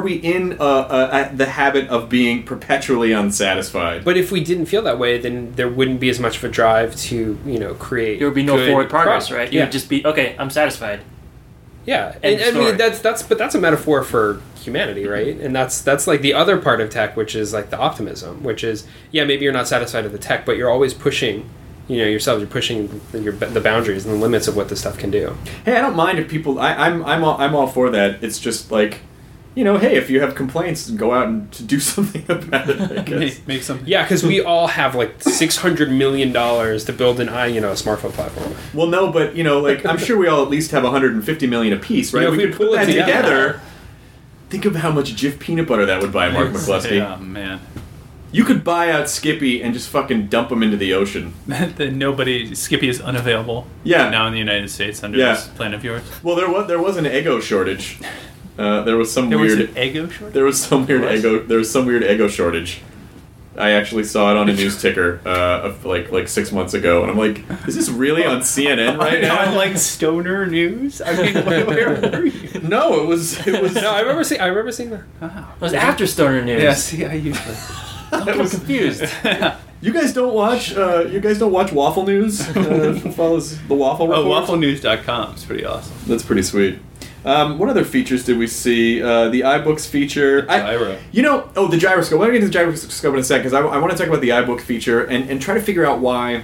the habit of being perpetually unsatisfied? But if we didn't feel that way, then there wouldn't be as much of a drive to create. There would be no forward progress, product. right? You would just be okay. I'm satisfied. Yeah, and that's a metaphor for humanity, right? And that's like the other part of tech, which is like the optimism, which is maybe you're not satisfied with the tech, but you're always pushing. Yourselves, you're pushing the boundaries and the limits of what this stuff can do. Hey, I don't mind if people. I'm all for that. It's just like, hey, if you have complaints, go out and do something about it. I guess. Make something. Yeah, because we all have like $600 million to build a smartphone platform. Well, no, but like I'm sure we all at least have 150 million apiece, right? If we pull it together. Think of how much Jif peanut butter that would buy, Mark McCluskey. Yeah, man. You could buy out Skippy and just fucking dump him into the ocean. Skippy is unavailable. Yeah. Now in the United States under this plan of yours. Well, there was an Eggo shortage. There was an Eggo shortage. There was some weird Eggo shortage. I actually saw it on a news ticker of like 6 months ago, and I'm like, is this really on CNN right now? On like Stoner News? I mean, where were you? No, it was. No, I remember seeing that. It was after Stoner News. Yeah, see, I usually. I'm confused. You guys don't watch Waffle News? Follows the Waffle Report? WaffleNews.com. It's pretty awesome. That's pretty sweet. What other features did we see? The iBooks feature. Gyro. The gyroscope. Let me get to the gyroscope in a sec, because I want to talk about the iBook feature and try to figure out why.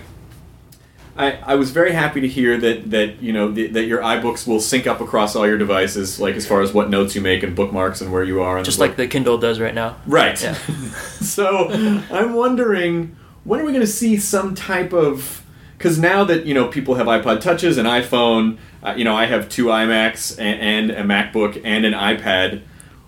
I was very happy to hear that your iBooks will sync up across all your devices, like as far as what notes you make and bookmarks and where you are. Just like the Kindle does right now. Right. Yeah. So I'm wondering, when are we going to see some type of... Because now that people have iPod Touches, an iPhone, I have 2 iMacs and a MacBook and an iPad.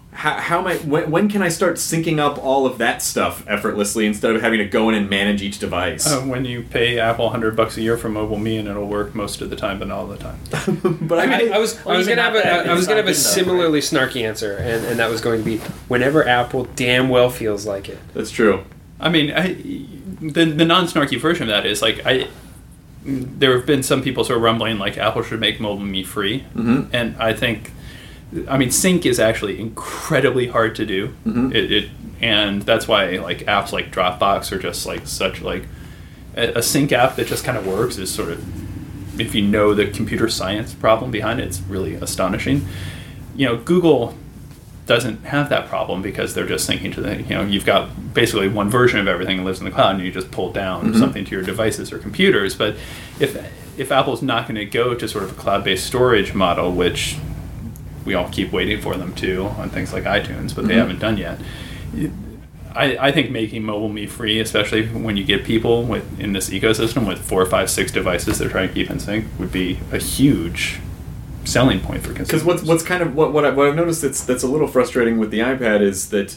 When can I start syncing up all of that stuff effortlessly instead of having to go in and manage each device? When you pay Apple $100 a year for MobileMe, and it'll work most of the time, but not all the time. But I was gonna have a similarly snarky answer, and that was going to be whenever Apple damn well feels like it. That's true. I mean, the non-snarky version of that is like there have been some people sort of rumbling like Apple should make MobileMe free, and I think. Sync is actually incredibly hard to do. And that's why like apps like Dropbox are just like such like a sync app that just kind of works is sort of, if you know the computer science problem behind it, it's really astonishing. Google doesn't have that problem because they're just syncing to the, you've got basically one version of everything that lives in the cloud, and you just pull down something to your devices or computers. But if Apple's not going to go to sort of a cloud-based storage model, which we all keep waiting for them to on things like iTunes, but they haven't done yet, I think making MobileMe free, especially when you get people in this ecosystem with 4, 5, 6 devices they're trying to keep in sync, would be a huge selling point for consumers. Because what's kind of what I've noticed that's a little frustrating with the iPad is that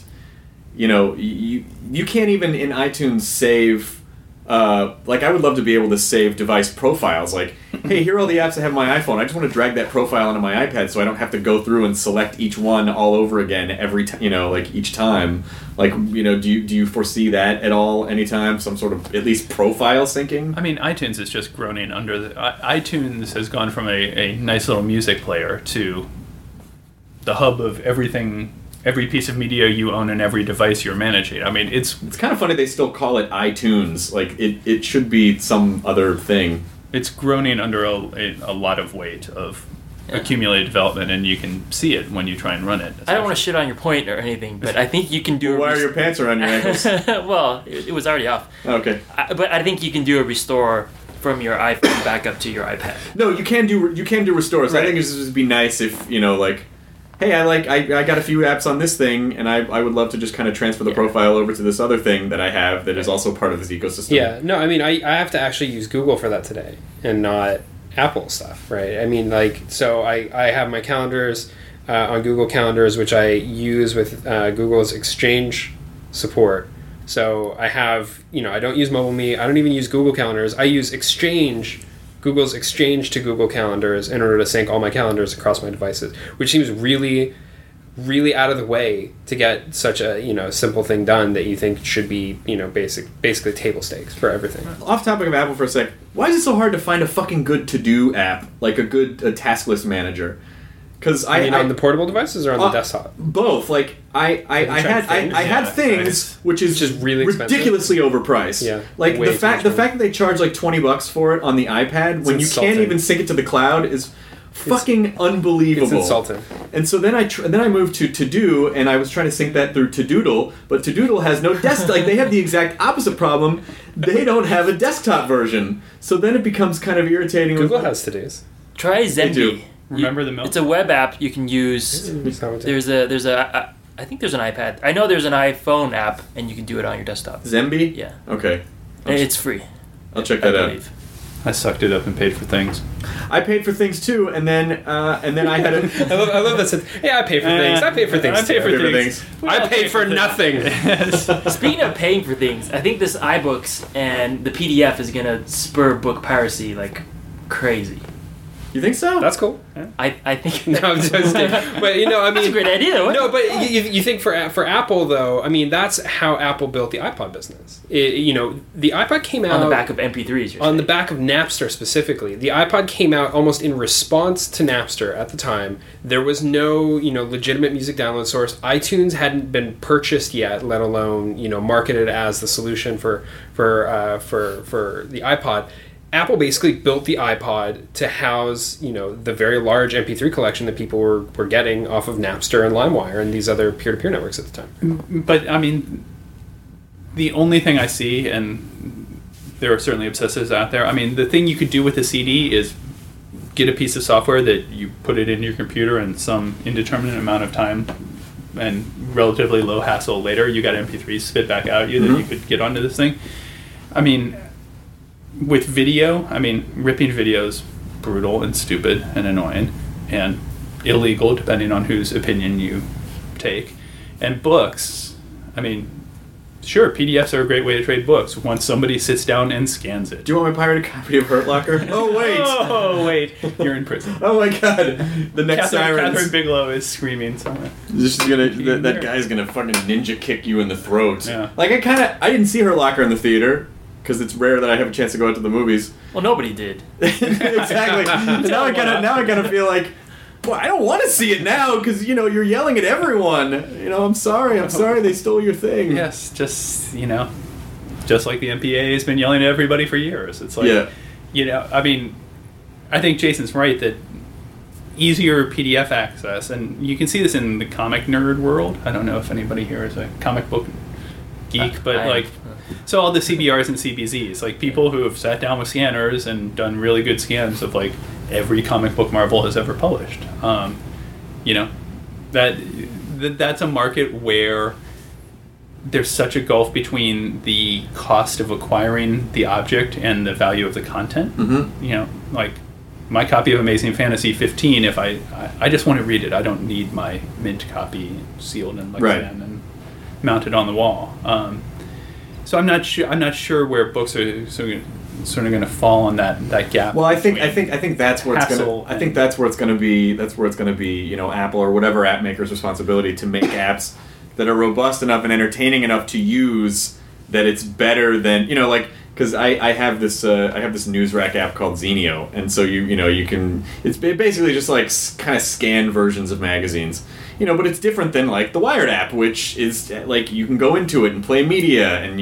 you can't even in iTunes save. Like I would love to be able to save device profiles. Like, hey, here are all the apps I have on my iPhone. I just want to drag that profile onto my iPad so I don't have to go through and select each one all over again every time. Like each time. Like, do you foresee that at all? Anytime some sort of at least profile syncing? I mean, iTunes is just groaning under the. iTunes has gone from a nice little music player to the hub of everything. Every piece of media you own and every device you're managing. I mean, it's kind of funny they still call it iTunes. Like, it should be some other thing. It's groaning under a lot of weight of accumulated development, and you can see it when you try and run it. I don't want to shit on your point or anything, but I think you can do... Why are your pants around your ankles? Well, it was already off. Okay. But I think you can do a restore from your iPhone back up to your iPad. No, you can do restores. Right. I think it would just be nice if, like... Hey, I got a few apps on this thing, and I would love to just kind of transfer the profile over to this other thing that I have that is also part of this ecosystem. Yeah, no, I mean, I have to actually use Google for that today, and not Apple stuff, right? I mean, so I have my calendars on Google Calendars, which I use with Google's Exchange support. So I have, I don't use MobileMe, I don't even use Google Calendars, I use Google's Exchange to Google Calendars in order to sync all my calendars across my devices, which seems really, really out of the way to get such a simple thing done that you think should be basically table stakes for everything. Off topic of Apple for a sec, why is it so hard to find a fucking good to-do app, like a good task list manager? Because on the portable devices or on the desktop? Both. Like I had things, which is just really ridiculously overpriced. Yeah, like the fact that they charge like $20 for it on the iPad when you can't even sync it to the cloud is fucking unbelievable. It's insulting. And so then I moved to To-Do, and I was trying to sync that through Todoodle, but Todoodle has no desktop. Like they have the exact opposite problem. They don't have a desktop version. So then it becomes kind of irritating. Google has To-Dos. Try Zenby. Remember the milk? It's a web app you can use. There's a I think there's an iPad. I know there's an iPhone app, and you can do it on your desktop. Zenby? Yeah. Okay. And it's free. I'll check that out. I sucked it up and paid for things. I paid for things too, and then I had a. I love that sentence. Yeah, I pay for things. I pay for things. I pay for things. I paid for nothing. Speaking of paying for things, I think this iBooks and the PDF is gonna spur book piracy like crazy. You think so? That's cool. I think. No, I'm just kidding. But I mean, that's a great idea. No, but you think for Apple though? I mean, that's how Apple built the iPod business. The iPod came out on the back of MP3s. On the back of Napster specifically. The iPod came out almost in response to Napster at the time. There was no legitimate music download source. iTunes hadn't been purchased yet, let alone marketed as the solution for the iPod. Apple basically built the iPod to house, the very large MP3 collection that people were getting off of Napster and LimeWire and these other peer-to-peer networks at the time. But, I mean, the only thing I see, and there are certainly obsessives out there, I mean, the thing you could do with a CD is get a piece of software that you put it in your computer and some indeterminate amount of time and relatively low hassle later, you got MP3s spit back out at you that you could get onto this thing. I mean... With video, ripping video is brutal and stupid and annoying and illegal, depending on whose opinion you take. And books, sure, PDFs are a great way to trade books once somebody sits down and scans it. Do you want my pirated copy of Hurt Locker? Oh, wait. You're in prison. Oh, my God. The next Sirens. Catherine Bigelow is screaming somewhere. That guy's going to fucking ninja kick you in the throat. Yeah. Like, I didn't see Hurt Locker in the theater. Because it's rare that I have a chance to go out to the movies. Well, nobody did. Exactly. now I gotta feel like, boy, I don't want to see it now because you're yelling at everyone. I'm sorry they stole your thing. Yes, just like the MPAA has been yelling at everybody for years. It's like, I think Jason's right that easier PDF access, and you can see this in the comic nerd world. I don't know if anybody here is a comic book geek, but so all the CBRs and CBZs, like people who have sat down with scanners and done really good scans of like every comic book Marvel has ever published. That's a market where there's such a gulf between the cost of acquiring the object and the value of the content. Mm-hmm. Like my copy of Amazing Fantasy 15, if I just want to read it, I don't need my mint copy sealed in Lexan and mounted on the wall. So I'm not sure where books are sort of going to fall on that gap. Well, I think that's where it's going to. I think that's where it's going to be. That's where it's going to be. Apple or whatever app maker's responsibility to make apps that are robust enough and entertaining enough to use that it's better than because I have this news rack app called Zenio, and so you can, it's basically just like kind of scanned versions of magazines, but it's different than like the Wired app, which is like you can go into it and play media, and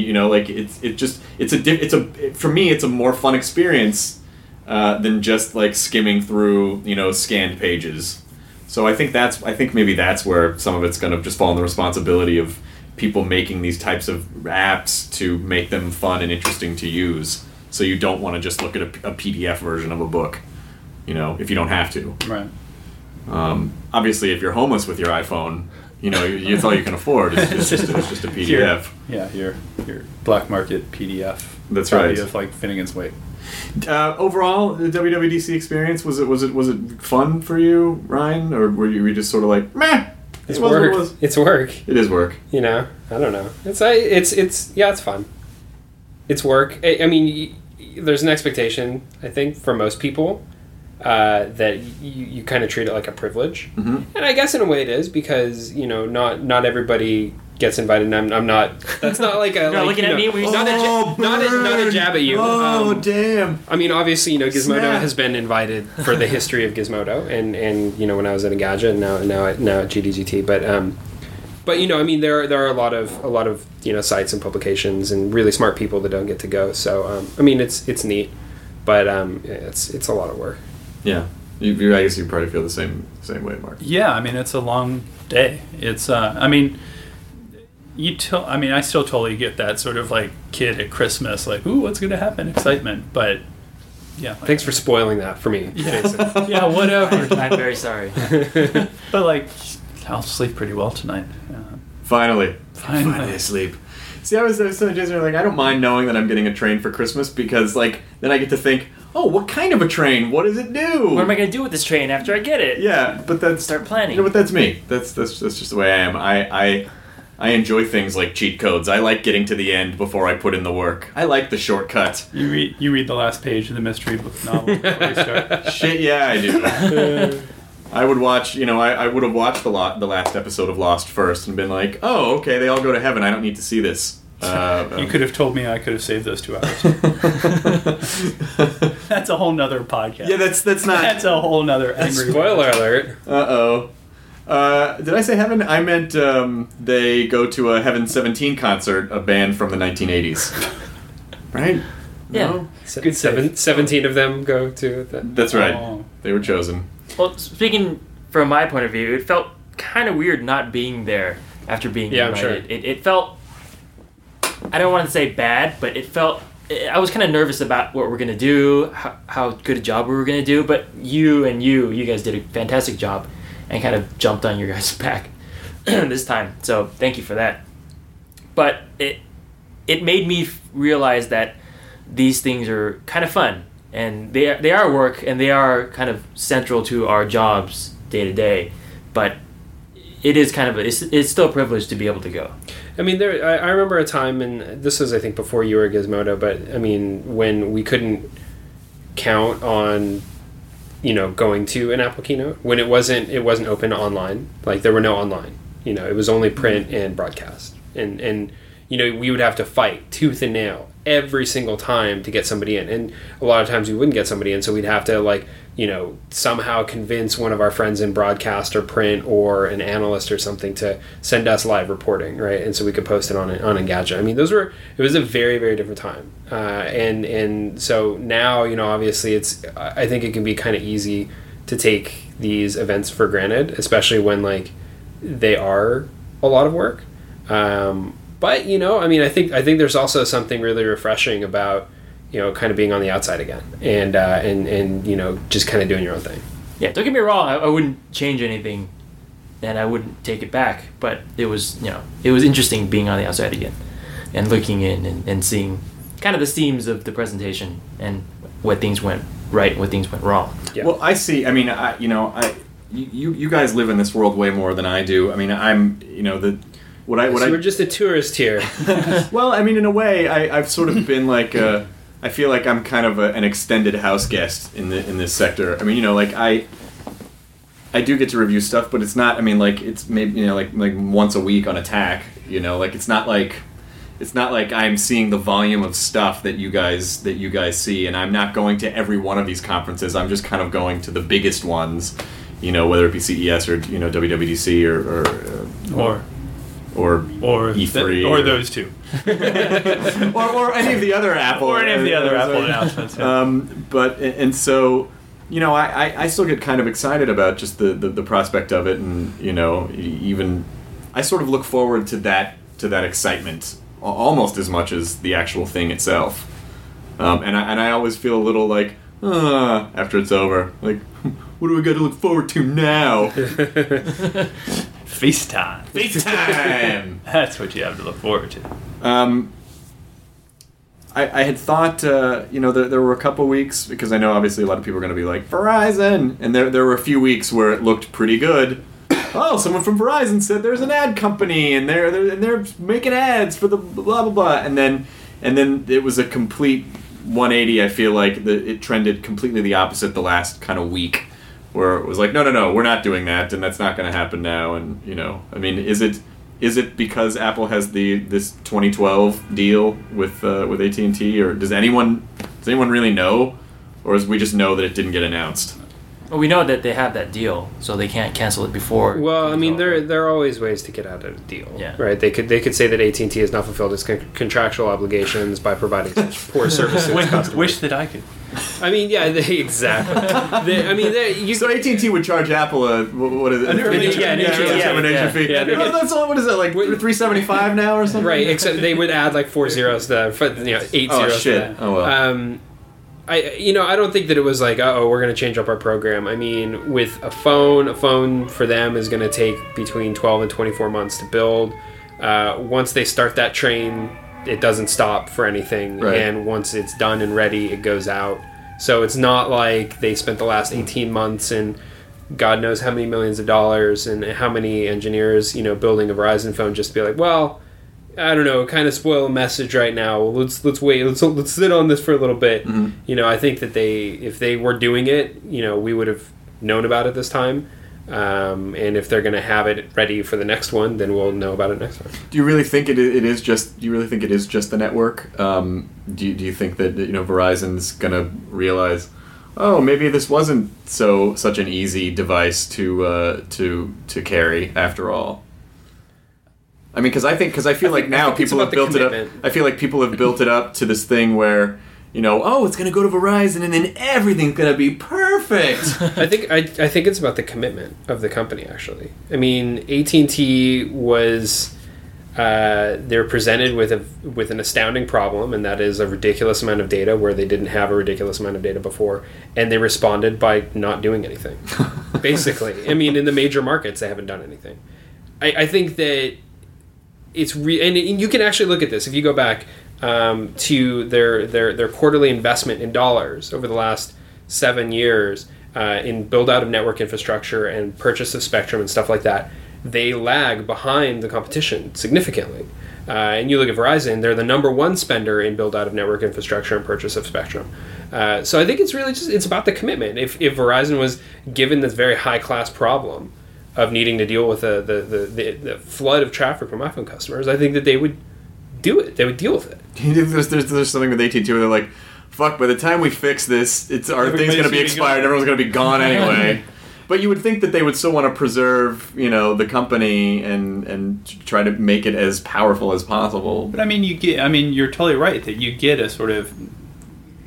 for me it's a more fun experience than just like skimming through scanned pages. So I think maybe that's where some of it's going to just fall on the responsibility of people making these types of apps to make them fun and interesting to use. So you don't want to just look at a PDF version of a book, if you don't have to. Right. Obviously, if you're homeless with your iPhone, it's all you can afford. It's just a PDF. Your black market PDF. That's right. Of like Finnegan's Wake. Overall, the WWDC experience, was it fun for you, Ryan, or were you just sort of like meh? It's work. It's work. It is work. I don't know. It's fun. It's work. I mean, there's an expectation, I think, for most people that you kind of treat it like a privilege, and I guess in a way it is because not everybody gets invited. And I'm not. That's not like a. You're looking at me. Not a jab at you. Oh damn! I mean, obviously, Gizmodo Snap. has been invited for the history of Gizmodo, and when I was at Engadget, and now at GDGT, but I mean, there are a lot of sites and publications and really smart people that don't get to go. So I mean, it's neat, but it's a lot of work. Yeah. I guess you probably feel the same way, Mark. Yeah, I mean, it's a long day. It's I still totally get that sort of like kid at Christmas, like, ooh, what's going to happen? Excitement. But yeah. Thanks for spoiling that for me, Jason. Yeah, whatever. I'm very sorry. But like, I'll sleep pretty well tonight. Finally Finally sleep. See, I was telling Jason, like, I don't mind knowing that I'm getting a train for Christmas because, like, then I get to think, oh, what kind of a train? What does it do? What am I going to do with this train after I get it? Yeah, but that's... Start planning. But that's me. That's just the way I am. I enjoy things like cheat codes. I like getting to the end before I put in the work. I like the shortcut. You read the last page of the mystery book novel before you start. Shit, yeah, I do. I would watch, I would have watched the last episode of Lost first and been like, oh, okay, they all go to heaven. I don't need to see this. You could have told me I could have saved those 2 hours. That's a whole nother podcast. Yeah, that's not... That's a whole nother angry... Spoiler alert. Uh-oh. Did I say heaven? I meant they go to a Heaven 17 concert, a band from the 1980s. Right? Yeah. No? Good 17 of them go to that. That's right. Oh. They were chosen. Well, speaking from my point of view, it felt kind of weird not being there after being invited. I'm sure. It felt, I don't want to say bad, but it felt, I was kind of nervous about what we're going to do, how good a job we were going to do, but you guys did a fantastic job and kind of jumped on your guys' back this time. So thank you for that. But it made me realize that these things are kind of fun. And they are work, and they are kind of central to our jobs day to day, but it is kind of it's still a privilege to be able to go. I mean, I remember a time, and this was I think before you were at Gizmodo, but I mean when we couldn't count on going to an Apple keynote when it wasn't open online, like there were no online, it was only print and broadcast, and we would have to fight tooth and nail every single time to get somebody in, and a lot of times we wouldn't get somebody in, so we'd have to somehow convince one of our friends in broadcast or print or an analyst or something to send us live reporting, right? And so we could post it on Engadget. I mean, it was a very, very different time, and so now obviously I think it can be kind of easy to take these events for granted, especially when like they are a lot of work. But you know, I mean, I think there's also something really refreshing about, you know, kind of being on the outside again, and you know, just kind of doing your own thing. Yeah, don't get me wrong. I wouldn't change anything, and I wouldn't take it back. But it was, you know, it was interesting being on the outside again, and looking in and seeing kind of the themes of the presentation and what things went right and what things went wrong. Yeah. Well, I see. I mean, you guys live in this world way more than I do. I mean, I'm, you know, we're just a tourist here. Well, I mean, in a way, I've sort of been like I feel like I'm kind of an extended house guest in this sector. I mean, you know, like I do get to review stuff, but it's not. I mean, like it's maybe, you know, like once a week on Attack. You know, like it's not like I'm seeing the volume of stuff that you guys see, and I'm not going to every one of these conferences. I'm just kind of going to the biggest ones. You know, whether it be CES or, you know, WWDC or E3 or those two. or any of the other Apple announcements. And so, you know, I still get kind of excited about just the prospect of it, and, you know, even I sort of look forward to that excitement almost as much as the actual thing itself. And I always feel a little like after it's over, like, what do we got to look forward to now? FaceTime. That's what you have to look forward to. I had thought, you know, there were a couple weeks, because I know obviously a lot of people are going to be like, Verizon! And there were a few weeks where it looked pretty good. Oh, someone from Verizon said there's an ad company, and they're making ads for the blah, blah, blah. And then it was a complete 180, I feel like. It trended completely the opposite the last kind of week, where it was like, no, we're not doing that, and that's not going to happen now. And, you know, I mean, is it because Apple has this 2012 deal with AT&T, or does anyone really know, or we just know that it didn't get announced? Well, we know that they have that deal, so they can't cancel it before. Well, I mean, there are always ways to get out of a deal, yeah. Right? They could say that AT&T has not fulfilled its contractual obligations by providing such poor service to its customers. Wish that I could. I mean, yeah, exactly. So AT&T would charge Apple what is it? An termination fee. Yeah, that's all. What is it, like $375 now or something? Right. Except they would add like 4 zeros to that, 8 zeros. Oh shit! To that. Oh well. I don't think that it was like, we're going to change up our program. I mean, with a phone for them is going to take between 12 and 24 months to build. Once they start that train, it doesn't stop for anything. Right. And once it's done and ready, it goes out. So it's not like they spent the last 18 months and God knows how many millions of dollars and how many engineers, you know, building a Verizon phone just to be like, well, I don't know, kind of spoil a message right now. Let's wait. Let's sit on this for a little bit. Mm-hmm. You know, I think that if they were doing it, you know, we would have known about it this time. And if they're going to have it ready for the next one, then we'll know about it next time. Do you really think it is just? Do you really think it is just the network? Do you think that, you know, Verizon's going to realize, oh, maybe this wasn't such an easy device to carry after all? I mean, because I feel like now people have built it up. I feel like people have built it up to this thing where, you know, oh, it's going to go to Verizon and then everything's going to be perfect. I think it's about the commitment of the company, actually. I mean, AT&T was they're presented with an astounding problem, and that is a ridiculous amount of data where they didn't have a ridiculous amount of data before, and they responded by not doing anything. Basically, I mean, in the major markets, they haven't done anything. I think that it's and you can actually look at this if you go back to their quarterly investment in dollars over the last 7 years in build out of network infrastructure and purchase of spectrum and stuff like that. They lag behind the competition significantly. And you look at Verizon; they're the number one spender in build out of network infrastructure and purchase of spectrum. So I think it's really it's about the commitment. If Verizon was given this very high class problem of needing to deal with the flood of traffic from iPhone customers, I think that they would do it. They would deal with it. There's something with AT&T where they're like, fuck, by the time we fix this, our thing's going to be expired, everyone's going to be gone anyway. But you would think that they would still want to preserve, you know, the company and try to make it as powerful as possible. But I mean, you're totally right that you get a sort of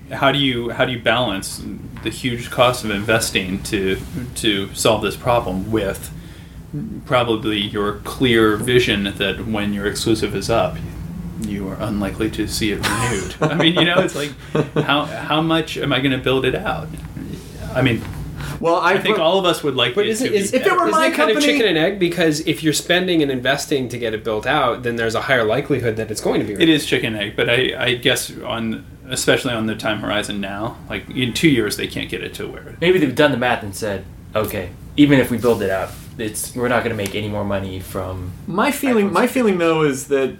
how do you balance the huge cost of investing to solve this problem with probably your clear vision that when your exclusive is up, you are unlikely to see it renewed. I mean, it's like how much am I going to build it out? I mean, well, I think all of us would like it to be. If it were my kind of chicken and egg, because if you're spending and investing to get it built out, then there's a higher likelihood that it's going to be renewed. It is chicken and egg, but I guess especially on the time horizon now, like in 2 years they can't get it to where. Maybe they've done the math and said, okay, even if we build it out, we're not going to make any more money from. My feeling though is that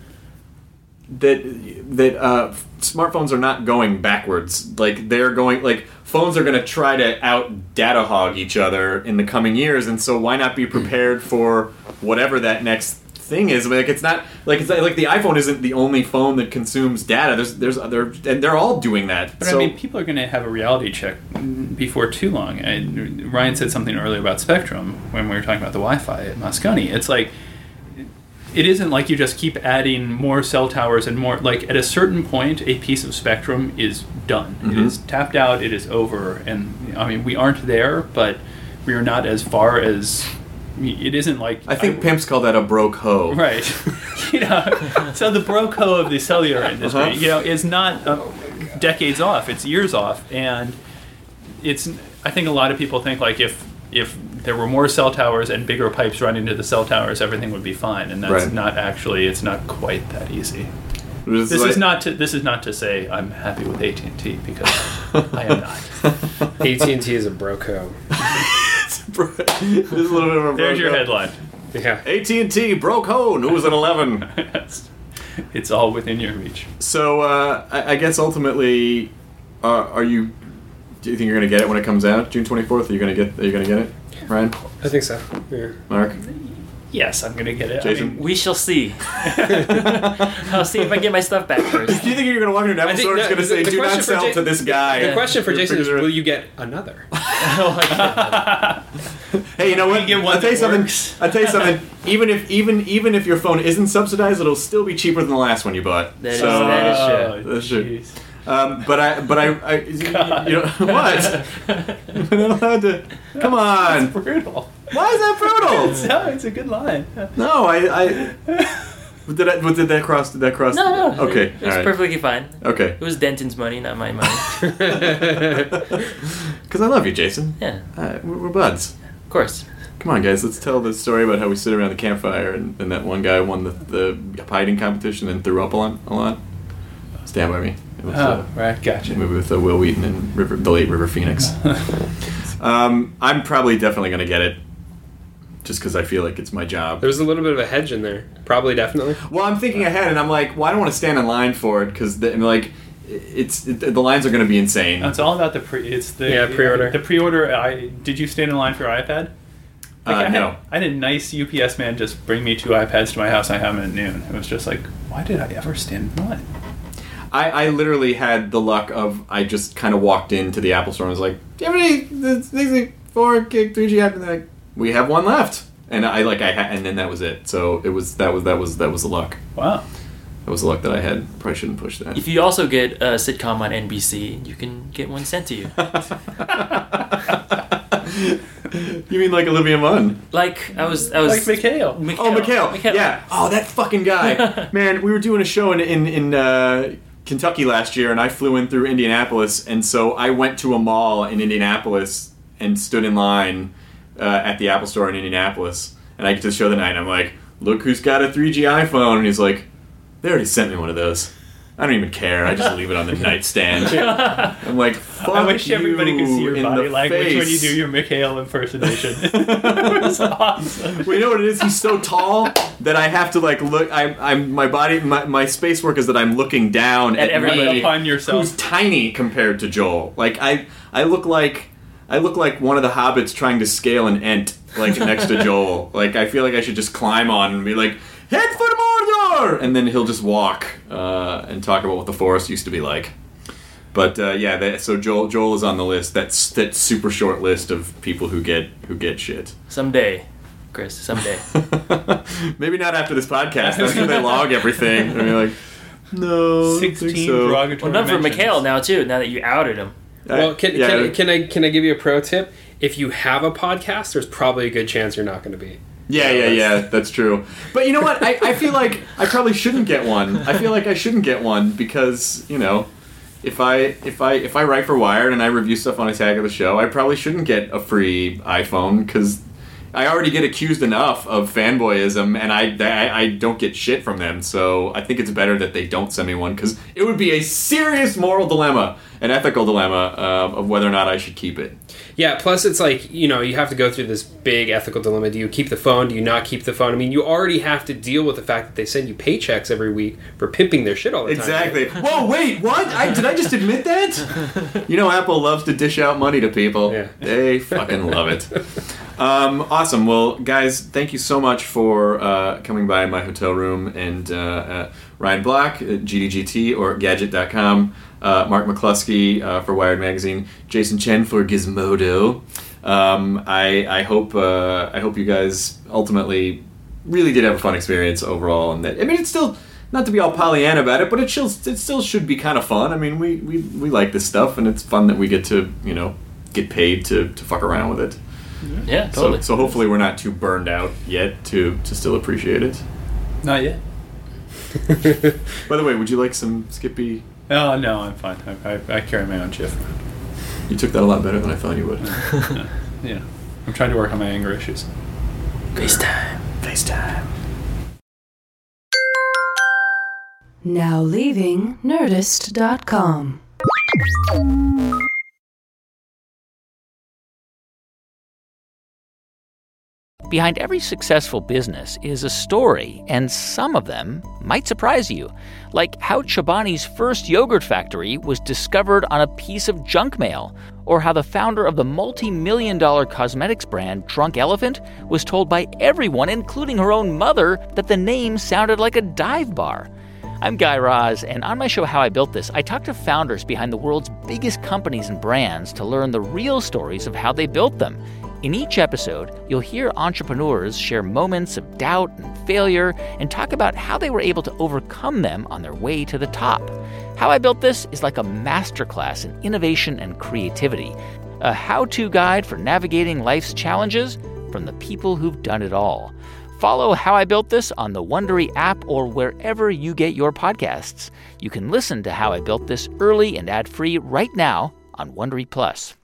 smartphones are not going backwards. Like they're going phones are going to try to out data hog each other in the coming years, and so why not be prepared for whatever that next thing is? I mean, it's not like the iPhone isn't the only phone that consumes data. There's other, and they're all doing that. But I mean, people are going to have a reality check before too long. Ryan said something earlier about Spectrum when we were talking about the Wi-Fi at Moscone. It's like, it isn't like you just keep adding more cell towers and more. Like, at a certain point, a piece of spectrum is done. Mm-hmm. It is tapped out. It is over. And, I mean, we aren't there, but we are not as far as... It isn't like... I think pimps call that a broke hoe. Right. So the broke hoe of the cellular industry, is not decades off. It's years off. And I think a lot of people think, like, if there were more cell towers and bigger pipes running to the cell towers, everything would be fine, and that's not actually. It's not quite that easy. This is not to say I'm happy with AT&T, because I am not. AT&T is a broco. There's your headline. Yeah. AT&T broke ho, news at 11. It's all within your reach. So I guess ultimately, do you think you're going to get it when it comes out, June 24th? Are you going to get it, Ryan? I think so. Yeah. Mark? Yes, I'm going to get it. Jason? We shall see. I'll see if I get my stuff back first. Do you think you're going to walk into an Apple store and it's going to say, do not sell to this guy? The question for Jason is, will you get another? Hey, you know what? I'll tell you something. Even if your phone isn't subsidized, it'll still be cheaper than the last one you bought. That is true. That's true. But I what? You're not allowed to. Come on. That's brutal. Why is that brutal? No, it's a good line. No, Did that cross? No. Okay, it was perfectly fine. Okay. It was Denton's money, not my money. Because I love you, Jason. Yeah. We're buds. Of course. Come on, guys. Let's tell the story about how we sit around the campfire and that one guy won the hiding competition and threw up a lot. Stand by Me. Right, gotcha. Movie with Will Wheaton and the late River Phoenix. I'm probably definitely going to get it, just because I feel like it's my job. There was a little bit of a hedge in there. Probably, definitely. Well, I'm thinking ahead, and I'm like, well, I don't want to stand in line for it, because the lines are going to be insane. No, it's all about the pre-order. The pre-order. Did you stand in line for your iPad? No. I had a nice UPS man just bring me 2 iPads to my house. I have them at noon. It was just like, why did I ever stand in line? I literally had the luck of, I just kind of walked into the Apple store and was like, do you have any 4 gig 3G app? And they're like, we have one left. And and then that was it. So that was the luck. Wow. That was the luck that I had. Probably shouldn't push that. If you also get a sitcom on NBC, you can get one sent to you. You mean like Olivia Munn? Like I was like Mikhail. Oh, Mikhail. Yeah. Oh, that fucking guy. Man, we were doing a show in Kentucky last year, and I flew in through Indianapolis, and so I went to a mall in Indianapolis and stood in line at the Apple store in Indianapolis, and I get to the show the night, and I'm like, look who's got a 3G iPhone, and he's like, they already sent me one of those. I don't even care. I just leave it on the nightstand. I'm like, fuck I wish everybody could see your body language face when you do your Mikhail impersonation. It was awesome. Well, you know what it is? He's so tall that I have to look. My space work is that I'm looking down at everybody upon yourself, who's tiny compared to Joel. Like I look like one of the hobbits trying to scale an ent next to Joel. Like I feel like I should just climb on and be like, head for Mordor, and then he'll just walk and talk about what the forest used to be like. But so Joel is on the list. That super short list of people who get shit. Someday, Chris. Someday. Maybe not after this podcast. After they log everything, I mean, No, 16 derogatory Well, none for mentions. Mikhail now too. Now that you outed him. Well, can I give you a pro tip? If you have a podcast, there's probably a good chance you're not going to be. Yeah, that's true. But you know what? I feel like I probably shouldn't get one. I feel like I shouldn't get one because, you know, if I write for Wired and I review stuff on Attack of the Show, I probably shouldn't get a free iPhone because I already get accused enough of fanboyism, and I don't get shit from them. So I think it's better that they don't send me one because it would be a serious moral dilemma, an ethical dilemma of whether or not I should keep it. Yeah, plus it's like, you know, you have to go through this big ethical dilemma. Do you keep the phone? Do you not keep the phone? I mean, you already have to deal with the fact that they send you paychecks every week for pimping their shit all the time. Exactly. Whoa, wait, what? Did I just admit that? You know, Apple loves to dish out money to people. Yeah. They fucking love it. Awesome. Well, guys, thank you so much for coming by my hotel room. And Ryan Block, GDGT or Gadget.com. Mark McCluskey for Wired Magazine, Jason Chen for Gizmodo. I hope you guys ultimately really did have a fun experience overall, and that, I mean, it's still not to be all Pollyanna about it, but it still should be kind of fun. I mean, we like this stuff, and it's fun that we get to, you know, get paid to fuck around with it. Yeah, totally. So hopefully we're not too burned out yet to still appreciate it. Not yet. By the way, would you like some Skippy? Oh, no, I'm fine. I carry my own chip. You took that a lot better than I thought you would. Yeah. I'm trying to work on my anger issues. FaceTime. Now leaving Nerdist.com. Behind every successful business is a story, and some of them might surprise you. Like how Chobani's first yogurt factory was discovered on a piece of junk mail, or how the founder of the multi-million-dollar cosmetics brand Drunk Elephant was told by everyone, including her own mother, that the name sounded like a dive bar. I'm Guy Raz, and on my show How I Built This, I talk to founders behind the world's biggest companies and brands to learn the real stories of how they built them. In each episode, you'll hear entrepreneurs share moments of doubt and failure and talk about how they were able to overcome them on their way to the top. How I Built This is like a masterclass in innovation and creativity, a how-to guide for navigating life's challenges from the people who've done it all. Follow How I Built This on the Wondery app or wherever you get your podcasts. You can listen to How I Built This early and ad-free right now on Wondery Plus.